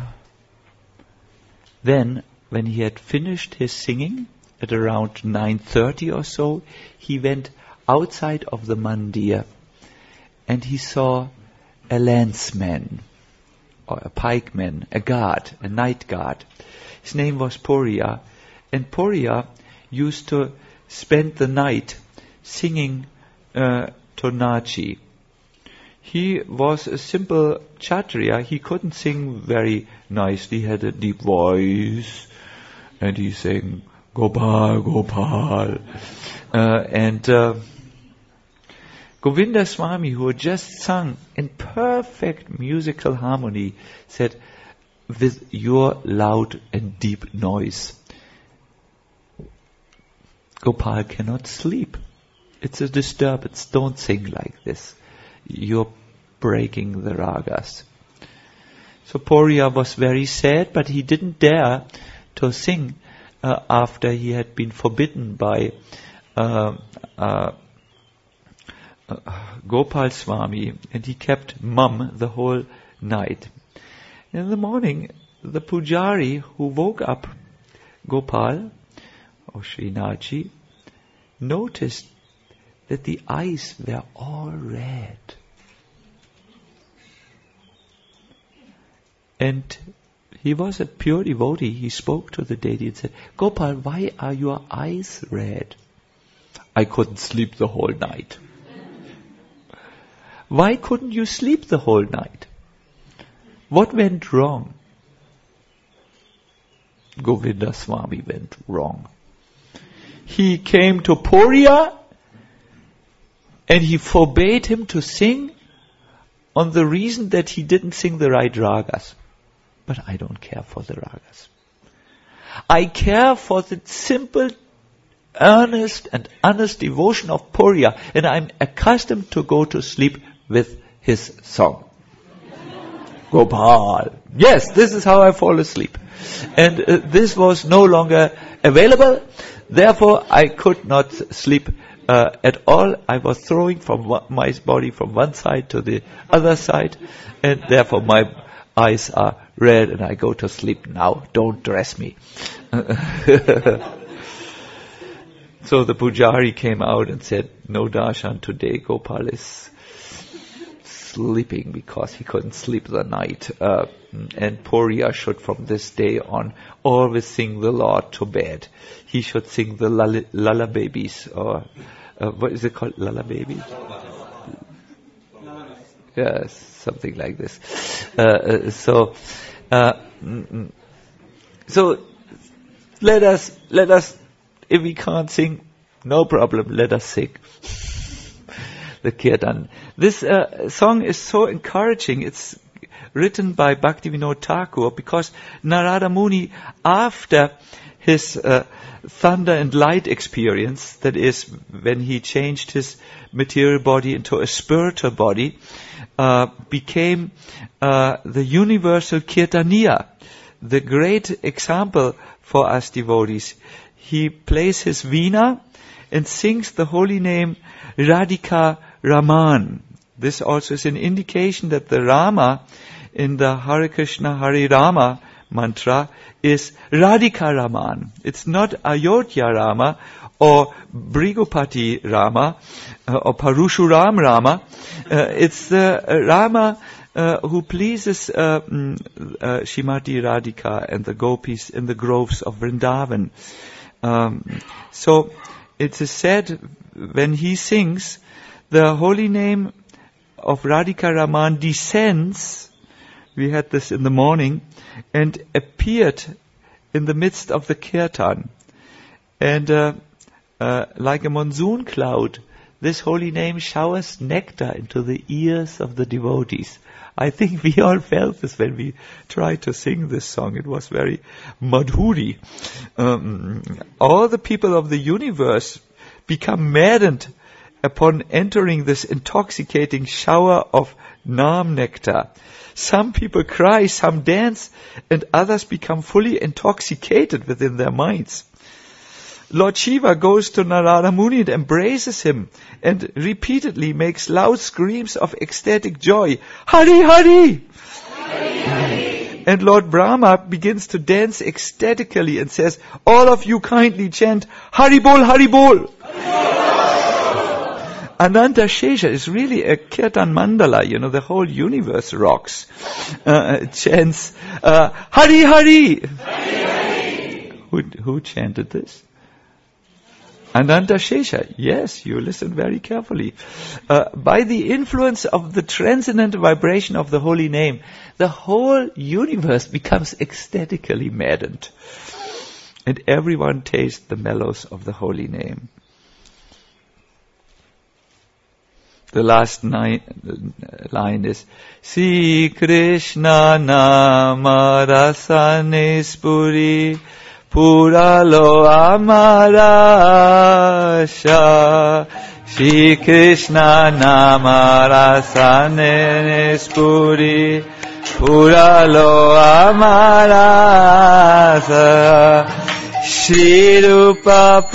then, when he had finished his singing, at around nine thirty or so, he went outside of the mandir, and he saw a lanceman, or a pikeman, a guard, a night guard. His name was Poriya, and Poriya used to spend the night singing uh, to Nachi. He was a simple Kshatriya. He couldn't sing very nicely. He had a deep voice. And he sang Gopal, Gopal. Uh, and uh, Govinda Swami, who had just sung in perfect musical harmony, said, with your loud and deep noise, Gopal cannot sleep. It's a disturbance. Don't sing like this. You're breaking the ragas. So Poriya was very sad, but he didn't dare to sing uh, after he had been forbidden by uh, uh, uh, Gopal Swami, and he kept mum the whole night. In the morning, the pujari who woke up Gopal, or Srinachi, noticed that the eyes were all red. And he was a pure devotee. He spoke to the deity and said, Gopal, why are your eyes red? I couldn't sleep the whole night. Why couldn't you sleep the whole night? What went wrong? Govinda Swami went wrong. He came to Poriya and he forbade him to sing on the reason that he didn't sing the right ragas. But I don't care for the ragas. I care for the simple, earnest and honest devotion of Poriya, and I'm accustomed to go to sleep with his song. Gopal. Yes, this is how I fall asleep. And uh, this was no longer available. Therefore, I could not sleep uh, at all. I was throwing from one, my body from one side to the other side, and therefore my eyes are red, and I go to sleep now. Don't dress me. So the pujari came out and said, no darshan today. Gopal is sleeping because he couldn't sleep the night. Uh, and Poriya should from this day on always sing the Lord to bed. He should sing the lull- lullabies, or uh, what is it called? Lullabies? Yes, something like this. Uh, uh, so, uh, mm, so let us, let us, if we can't sing, no problem, let us sing the Kirtan. This uh, song is so encouraging. It's written by Bhaktivinoda Thakur because Narada Muni, after his uh, thunder and light experience, that is, when he changed his material body into a spiritual body, uh, became uh, the universal Kirtaniya, the great example for us devotees. He plays his veena and sings the holy name Radhika Raman. This also is an indication that the Rama in the Hare Krishna Hare Rama mantra is Radhika Raman. It's not Ayodhya Rama or Brigupati Rama uh, or Parushuram Rama. Uh, it's the uh, Rama uh, who pleases uh, mm, uh, Shrimati Radhika and the gopis in the groves of Vrindavan. Um, so it is said when he sings, the holy name of Radhika Raman descends, we had this in the morning, and appeared in the midst of the kirtan. And uh, uh, like a monsoon cloud, this holy name showers nectar into the ears of the devotees. I think we all felt this when we tried to sing this song. It was very madhuri. Um, all the people of the universe become maddened upon entering this intoxicating shower of Nam nectar. Some people cry, some dance, and others become fully intoxicated within their minds. Lord Shiva goes to Narada Muni and embraces him and repeatedly makes loud screams of ecstatic joy. Hari Hari! Hari, Hari! And Lord Brahma begins to dance ecstatically and says, all of you kindly chant, Haribol, Haribol! Ananta Shesha is really a Kirtan Mandala, you know, the whole universe rocks. Uh, chants, uh, Hari Hari! Hari, Hari! Who, who chanted this? Ananta Shesha. Yes, you listen very carefully. Uh, by the influence of the transcendent vibration of the holy name, the whole universe becomes ecstatically maddened. And everyone tastes the mellows of the holy name. The last ni- line is Sri Krishna Nama Rasane Spuri Puralo Amarasha. Sri Krishna Nama Rasane Spuri Puralo Amarasha. Shri Rupa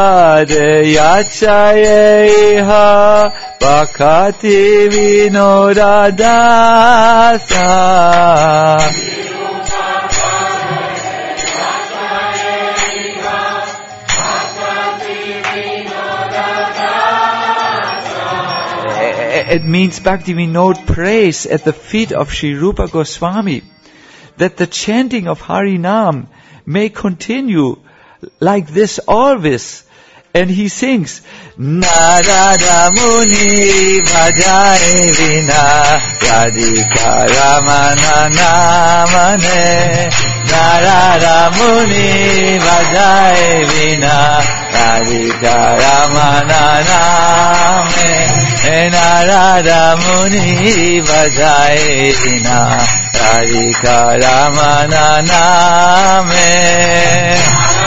Padeyachayeha Bhakati Vinodadasa. It means Bhakti Vinod praise at the feet of Sri Rupa Goswami, that the chanting of Harinam may continue like this always. And he sings, Narada Muni Bhajai Vina Radhika Ramana Namane. Narada Muni Bhajai Vina Radhika Ramana Namane. Narada Muni Bhajai Vina Radhika Ramana Namane.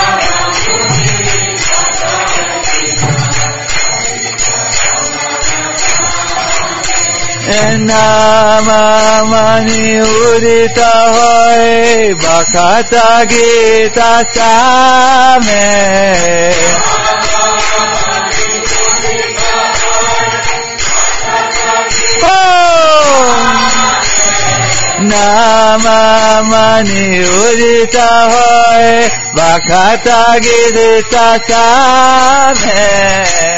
Nama mani udita hoy Bhakata Gita Same. Nama mani udita hoy Bhakata Gita Same.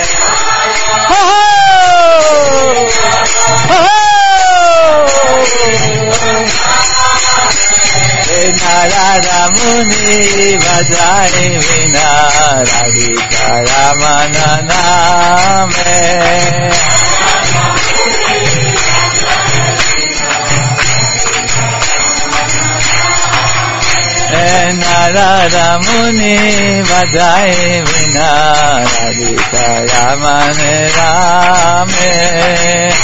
Narada Muni Bhajai Vina Radhika Ramana Name. Narada Muni Bhajai Vina Radhika Ramana Name.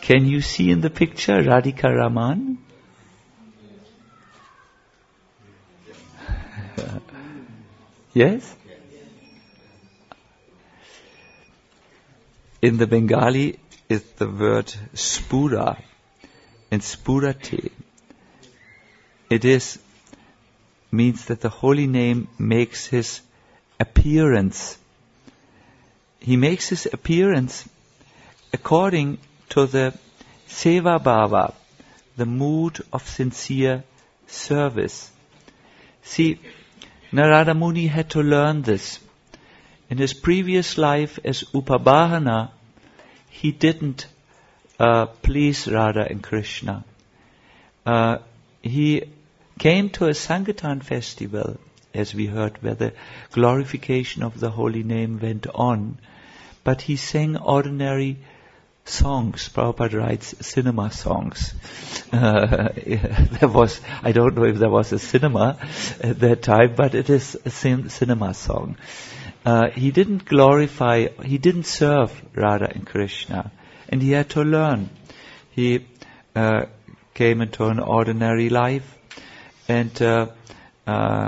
Can you see in the picture Radhika Raman? Yes? In the Bengali is the word spura and spurate. It is means that the holy name makes his appearance. He makes his appearance according to the seva bhava, the mood of sincere service. See, Narada Muni had to learn this. In his previous life as Upabhahana, he didn't uh, please Radha and Krishna. Uh, he came to a Sankirtan festival, as we heard, where the glorification of the holy name went on, but he sang ordinary songs. Prabhupada writes cinema songs. Uh, there was, I don't know if there was a cinema at that time, but it is a cin- cinema song. Uh, he didn't glorify, he didn't serve Radha and Krishna, and he had to learn. He uh, came into an ordinary life, and uh, uh,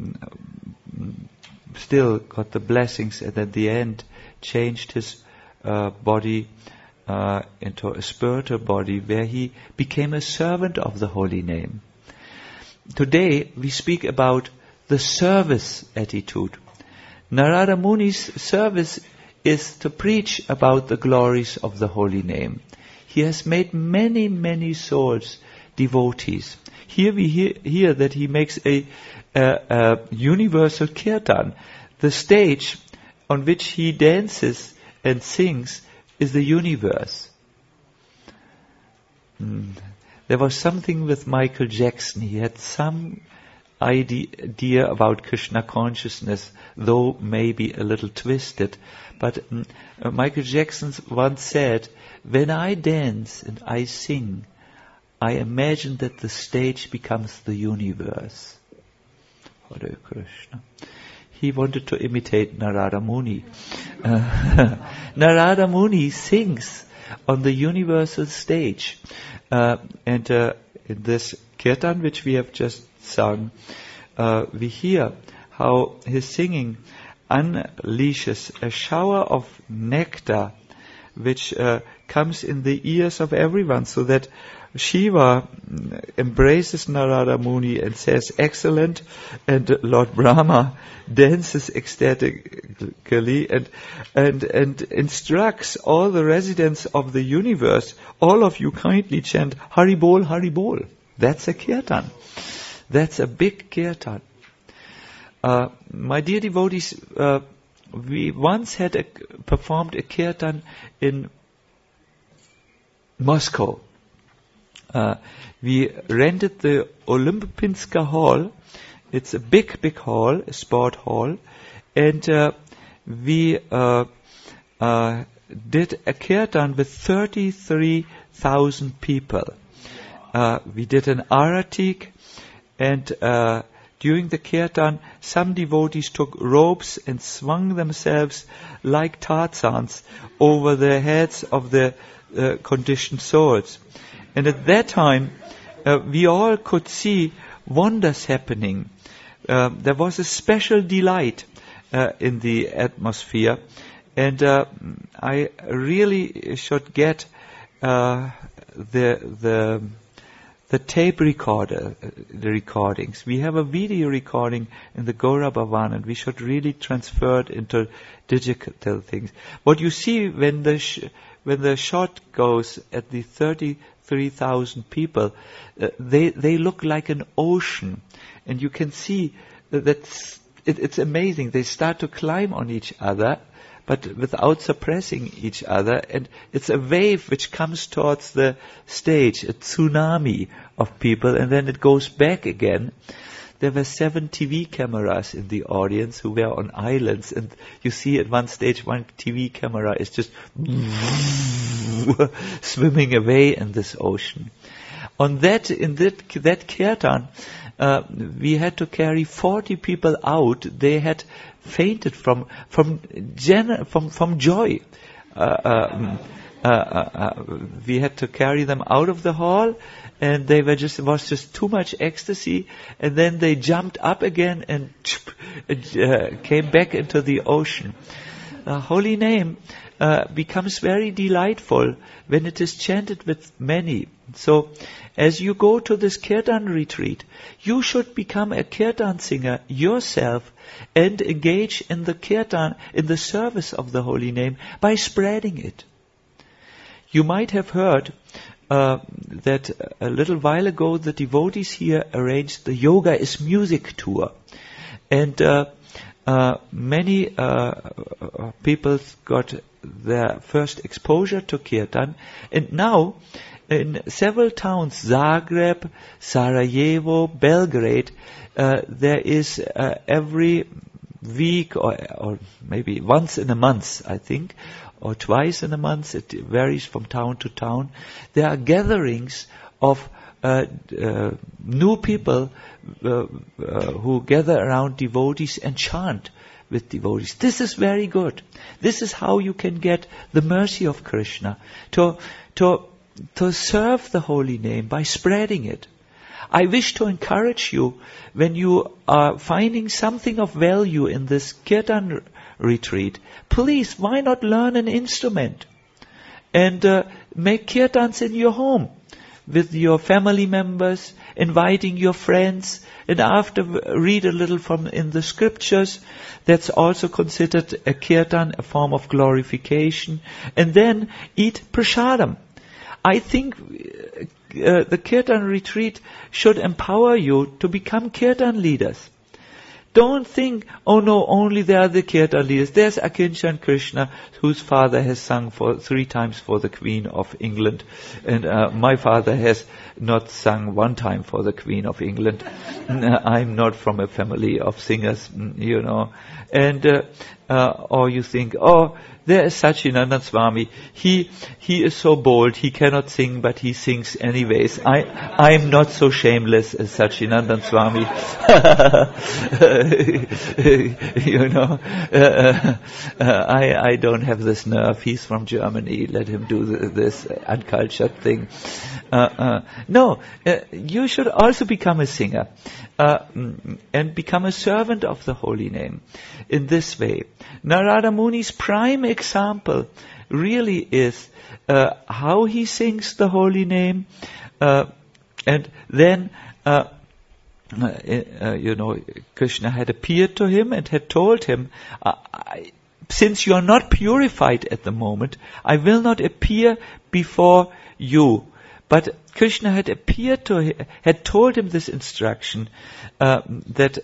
still got the blessings, and at the end changed his uh, body uh, into a spiritual body where he became a servant of the holy name. Today we speak about the service attitude. Narada Muni's service is to preach about the glories of the holy name. He has made many, many souls devotees. Here we hear, hear that he makes a, a, a universal kirtan. The stage on which he dances and sings is the universe. Mm. There was something with Michael Jackson. He had some idea about Krishna consciousness, though maybe a little twisted. But um, uh, Michael Jackson once said, "When I dance and I sing, I imagine that the stage becomes the universe." Hare Krishna. He wanted to imitate Narada Muni. Uh, Narada Muni sings on the universal stage. Uh, and uh, in this kirtan which we have just sung, uh, we hear how his singing unleashes a shower of nectar which uh, comes in the ears of everyone, so that Shiva embraces Narada Muni and says, "Excellent," and Lord Brahma dances ecstatically and, and, and instructs all the residents of the universe, "All of you kindly chant Hari Bol, Hari Bol." That's a kirtan. That's a big kirtan. Uh, my dear devotees, uh, we once had a, performed a kirtan in Moscow. Uh, we rented the Olympinska Hall. It's a big, big hall, a sport hall. And uh, we uh, uh, did a kirtan with thirty-three thousand people. Uh, we did an aratik, and uh, during the kirtan, some devotees took ropes and swung themselves like Tarzans over the heads of the uh, conditioned souls. And at that time, uh, we all could see wonders happening. Uh, there was a special delight uh, in the atmosphere, and uh, I really should get uh, the the the tape recorder, uh, the recordings. We have a video recording in the Gaura Bhavan, and we should really transfer it into digital things. What you see when the sh- when the shot goes at the thirty-three thousand people, uh, they they look like an ocean, and you can see that that's, it, it's amazing. They start to climb on each other, but without suppressing each other, and it's a wave which comes towards the stage, a tsunami of people, and then it goes back again. There were seven T V cameras in the audience who were on islands, and you see at one stage one T V camera is just swimming away in this ocean. On that, in that, that kirtan, uh, we had to carry forty people out. They had fainted from from gener- from from joy. Uh, uh, uh, uh, we had to carry them out of the hall, and they were just, it was just too much ecstasy, and then they jumped up again and uh, came back into the ocean. The holy name uh, becomes very delightful when it is chanted with many. So, as you go to this kirtan retreat, you should become a kirtan singer yourself and engage in the kirtan, in the service of the holy name, by spreading it. You might have heard uh, that a little while ago the devotees here arranged the Yoga is Music tour. And uh, uh, many uh, people got their first exposure to kirtan. And now, in several towns, Zagreb, Sarajevo, Belgrade, uh, there is uh, every week or, or maybe once in a month, I think, or twice in a month, it varies from town to town, there are gatherings of uh, uh, new people uh, uh, who gather around devotees and chant with devotees. This is very good. This is how you can get the mercy of Krishna, to to to serve the holy name by spreading it. I wish to encourage you, when you are finding something of value in this kirtan retreat, please, why not learn an instrument and uh, make kirtans in your home with your family members, inviting your friends, and after read a little from in the scriptures. That's also considered a kirtan, a form of glorification, and then eat prasadam. I think uh, the kirtan retreat should empower you to become kirtan leaders. Don't think, oh no, only there are the kirtan leaders. There's Akinchan Krishna, whose father has sung for three times for the Queen of England, and uh, my father has not sung one time for the Queen of England. I'm not from a family of singers, you know. And uh, uh, or you think, oh, there is Sachinandan Swami. He he is so bold. He cannot sing, but he sings anyways. I I am not so shameless as Sachinandan Swami. you know, uh, uh, I I don't have this nerve. He's from Germany. Let him do th- this uncultured thing. Uh, uh, no, uh, you should also become a singer uh, and become a servant of the holy name in this way. Narada Muni's prime example really is uh, how he sings the holy name, uh, and then uh, uh, you know, Krishna had appeared to him and had told him, uh, I, since you are not purified at the moment, I will not appear before you. But Krishna had appeared to him, had told him this instruction, uh, that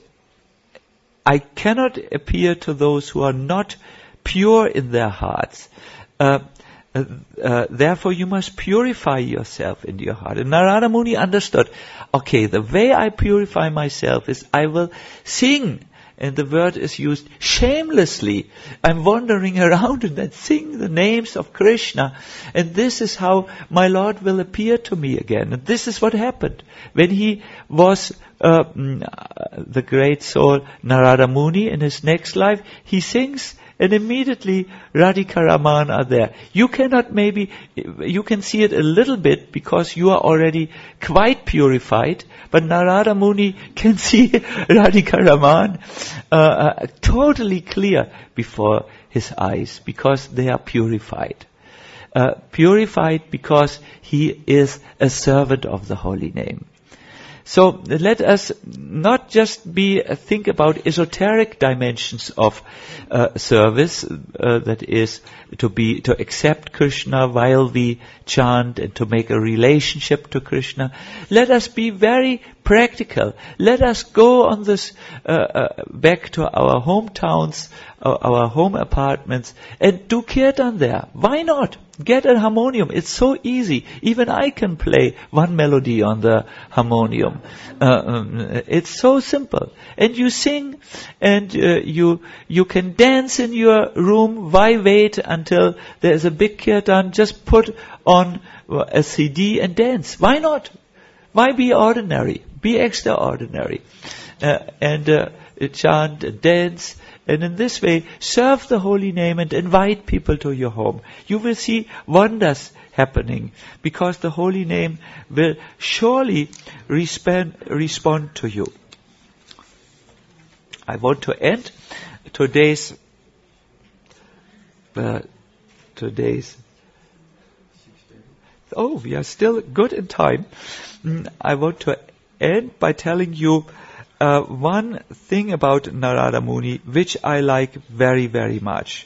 I cannot appear to those who are not pure in their hearts. Uh, uh, uh, therefore, you must purify yourself in your heart. And Narada Muni understood, okay, the way I purify myself is I will sing. And the word is used shamelessly. I'm wandering around and then sing the names of Krishna. And this is how my Lord will appear to me again. And this is what happened. When he was uh, the great soul Narada Muni in his next life, he sings, and immediately Radhika Raman are there. You cannot maybe, you can see it a little bit because you are already quite purified, but Narada Muni can see Radhika Raman uh, uh, totally clear before his eyes because they are purified. Uh, purified because he is a servant of the holy name. So let us not just be uh, think about esoteric dimensions of uh, service, uh, that is to be to accept Krishna while we chant and to make a relationship to Krishna. Let us be very practical. Let us go on this uh, uh, back to our hometowns, uh, our home apartments, and do kirtan there. Why not? Get a harmonium. It's so easy. Even I can play one melody on the harmonium. Uh, um, it's so simple. And you sing, and uh, you you can dance in your room. Why wait until there's a big kirtan? Just put on a C D and dance. Why not? Why be ordinary? Be extraordinary. Uh, and uh, chant and dance And in this way, serve the holy name and invite people to your home. You will see wonders happening, because the holy name will surely respond, respond to you. I want to end today's uh, today's oh we are still good in time. Mm, I want to end by telling you uh, one thing about Narada Muni which I like very very much.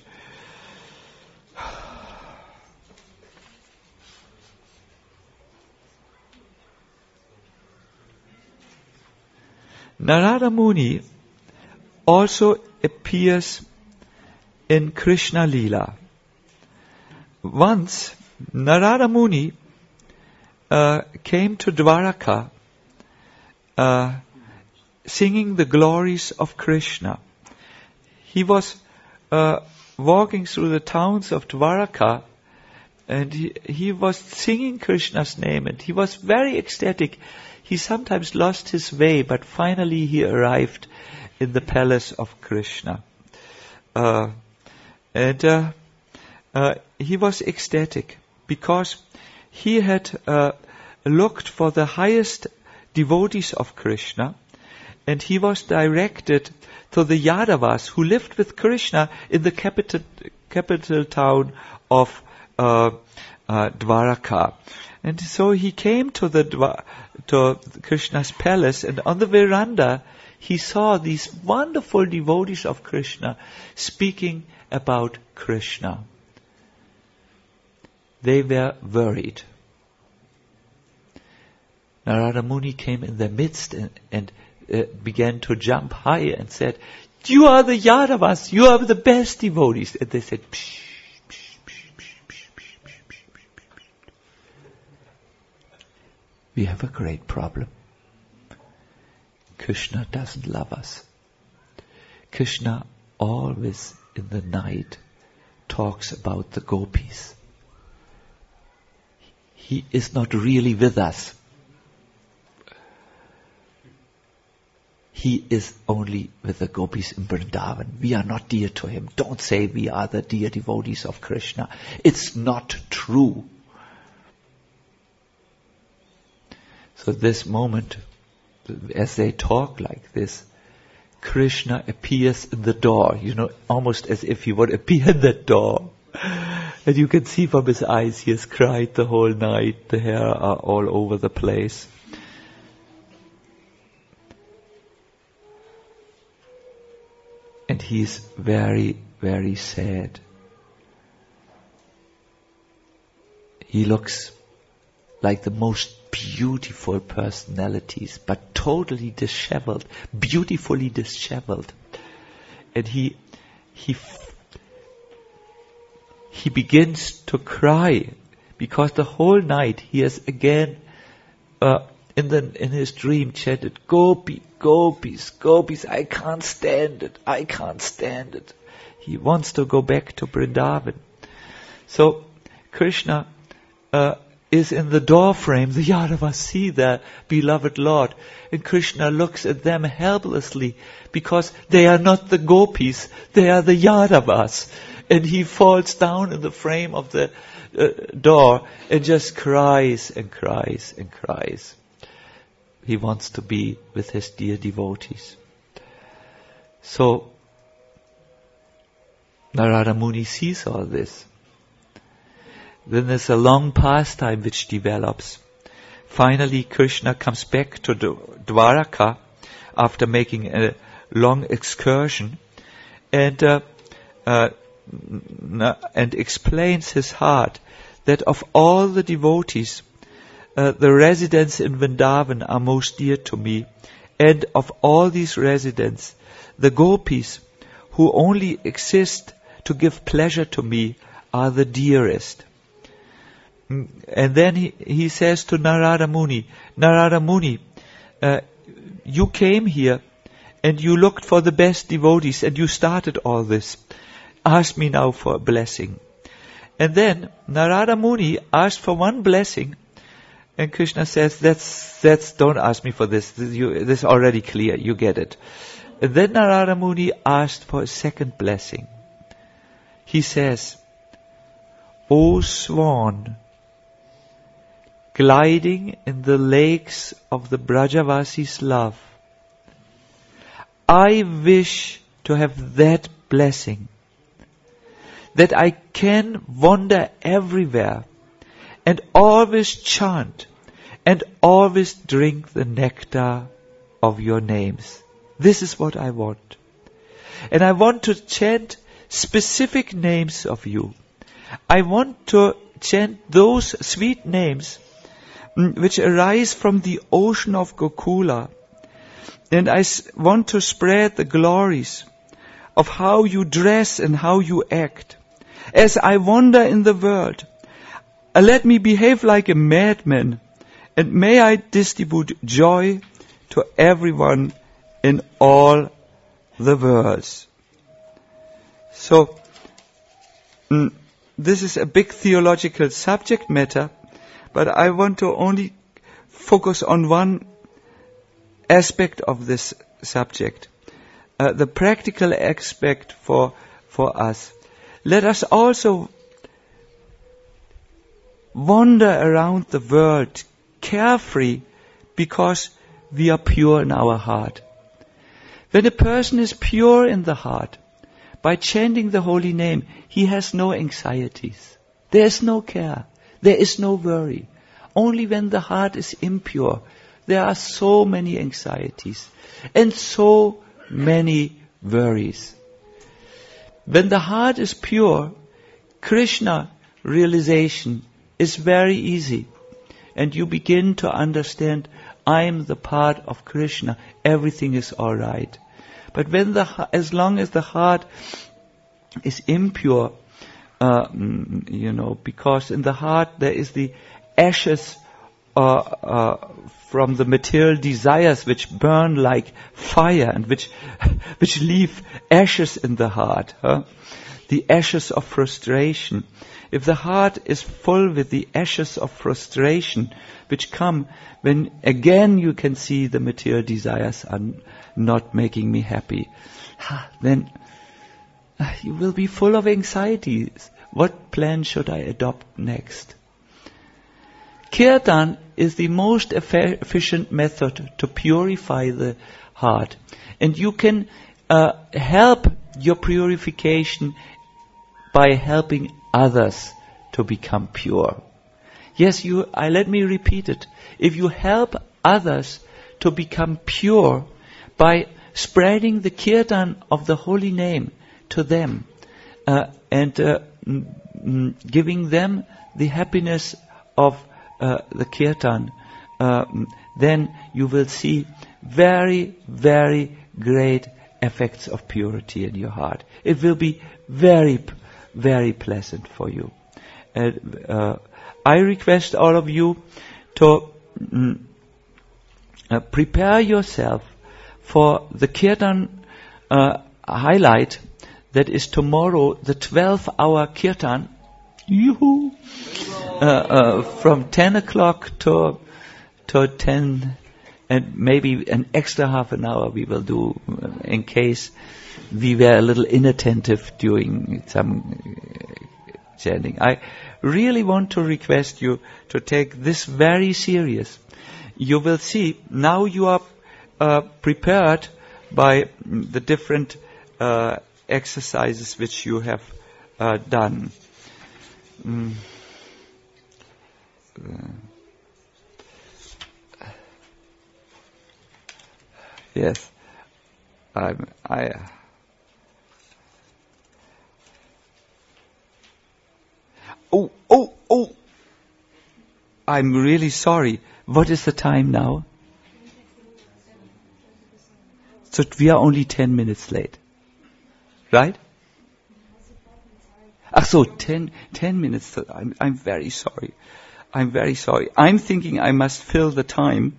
Narada Muni also appears in Krishna Leela. Once, Narada Muni uh, came to Dwaraka uh, singing the glories of Krishna. He was uh, walking through the towns of Dwaraka, and he, he was singing Krishna's name, and he was very ecstatic. He sometimes lost his way, but finally he arrived in the palace of Krishna. Uh, and uh, uh, he was ecstatic because he had uh, looked for the highest devotees of Krishna, and he was directed to the Yadavas who lived with Krishna in the capital, capital town of uh, uh, Dwaraka. And so he came to the Dwa- to Krishna's palace, and on the veranda he saw these wonderful devotees of Krishna speaking about Krishna. They were worried. Narada Muni came in their midst and, and uh, began to jump high and said, "You are the Yadavas, you are the best devotees." And they said, "Psh, psh, psh, psh, psh, psh, psh, psh, psh." We have a great problem. Krishna doesn't love us. Krishna always in the night talks about the gopis. He is not really with us. He is only with the gopis in Vrindavan. We are not dear to him. Don't say we are the dear devotees of Krishna. It's not true. So this moment, as they talk like this, Krishna appears in the door, you know, almost as if he would appear in that door. And you can see from his eyes he has cried the whole night. The hair are all over the place. And he is very, very sad. He looks like the most beautiful personalities, but totally disheveled, beautifully disheveled. And he, he, he begins to cry because the whole night he has again, uh, in the in his dream chanted, "Gopi, gopis, gopis, I can't stand it, I can't stand it." He wants to go back to Vrindavan. So Krishna uh, is in the door frame. The Yadavas see their beloved Lord, and Krishna looks at them helplessly because they are not the gopis, they are the Yadavas. And he falls down in the frame of the uh, door and just cries and cries and cries. He wants to be with his dear devotees. So Narada Muni sees all this. Then there's a long pastime which develops. Finally, Krishna comes back to Dwaraka after making a long excursion, and uh, uh, and explains his heart that of all the devotees, uh, the residents in Vrindavan are most dear to me, and of all these residents, the gopis who only exist to give pleasure to me are the dearest. And then he, he says to Narada Muni, Narada Muni, uh, you came here and you looked for the best devotees and you started all this. Ask me now for a blessing. And then Narada Muni asked for one blessing, and Krishna says, that's, that's, don't ask me for this. This, you, this is already clear. You get it. Then Narada Muni asked for a second blessing. He says, O swan, gliding in the lakes of the Brajavasis' love, I wish to have that blessing, that I can wander everywhere and always chant and always drink the nectar of your names. This is what I want. And I want to chant specific names of you. I want to chant those sweet names which arise from the ocean of Gokula. And I want to spread the glories of how you dress and how you act. As I wander in the world, let me behave like a madman, and may I distribute joy to everyone in all the worlds. So, mm, this is a big theological subject matter, but I want to only focus on one aspect of this subject, uh, the practical aspect for for us. Let us also wander around the world carefree, because we are pure in our heart. When a person is pure in the heart, by chanting the holy name, he has no anxieties. There is no care. There is no worry. Only when the heart is impure, there are so many anxieties and so many worries. When the heart is pure, Krishna realization is very easy. And you begin to understand, I am the part of Krishna. Everything is all right. But when the, as long as the heart is impure, uh, you know, because in the heart there is the ashes uh, uh, from the material desires which burn like fire and which which leave ashes in the heart. Huh? The ashes of frustration. If the heart is full with the ashes of frustration, which come when again you can see the material desires are not making me happy, then you will be full of anxieties. What plan should I adopt next? Kirtan is the most efficient method to purify the heart. And you can uh, help your purification by helping others to become pure. Yes, you. I let me repeat it. If you help others to become pure by spreading the kirtan of the holy name to them uh, and uh, m- m- giving them the happiness of uh, the kirtan, uh, then you will see very, very great effects of purity in your heart. It will be very very pleasant for you. Uh, uh, I request all of you to mm, uh, prepare yourself for the Kirtan uh, highlight that is tomorrow, the twelve hour Kirtan. Yoo-hoo! Uh, uh, from ten o'clock to, to ten, and maybe an extra half an hour we will do uh, in case we were a little inattentive during some uh, chanting. I really want to request you to take this very serious. You will see, now you are uh, prepared by the different uh, exercises which you have uh, done. Mm. Uh, yes, I'm, I... Oh, oh, oh! I'm really sorry. What is the time now? So we are only ten minutes late. Right? Ach so, ten, ten minutes. I'm, I'm very sorry. I'm very sorry. I'm thinking I must fill the time.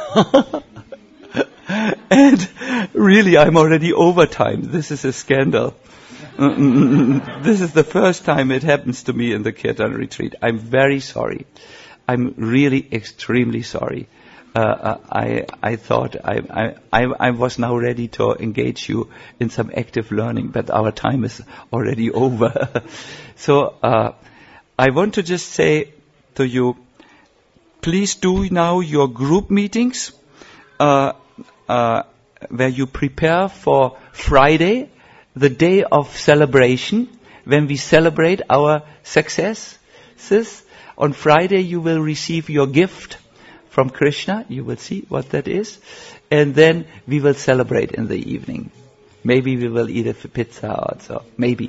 And really, I'm already over time. This is a scandal. This is the first time it happens to me in the Kirtan retreat. I'm very sorry. I'm really extremely sorry. uh, I I thought I, I I was now ready to engage you in some active learning, but our time is already over. So uh, I want to just say to you, please do now your group meetings uh, uh, where you prepare for Friday, the day of celebration, when we celebrate our successes. On Friday you will receive your gift from Krishna. You will see what that is. And then we will celebrate in the evening. Maybe we will eat a pizza also. Maybe.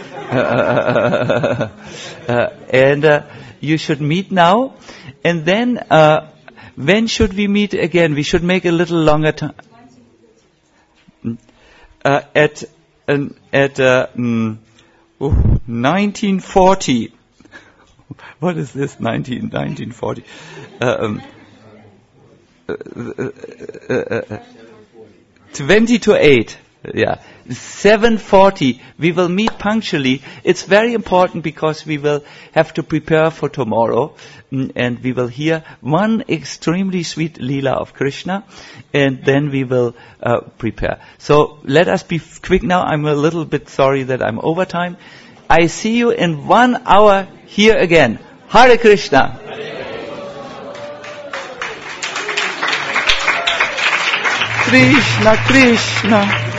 uh, and uh, you should meet now. And then uh, when should we meet again? We should make a little longer time. Uh, at uh, at uh, mm, oh, nineteen forty. What is this? nineteen, nineteen forty. Uh, um, uh, uh, uh, uh, twenty to eight. Yeah. seven forty. We will meet punctually. It's very important because we will have to prepare for tomorrow. And we will hear one extremely sweet Leela of Krishna. And then we will uh, prepare. So let us be f- quick now. I'm a little bit sorry that I'm over time. I see you in one hour here again. Hare Krishna. Krishna, Krishna.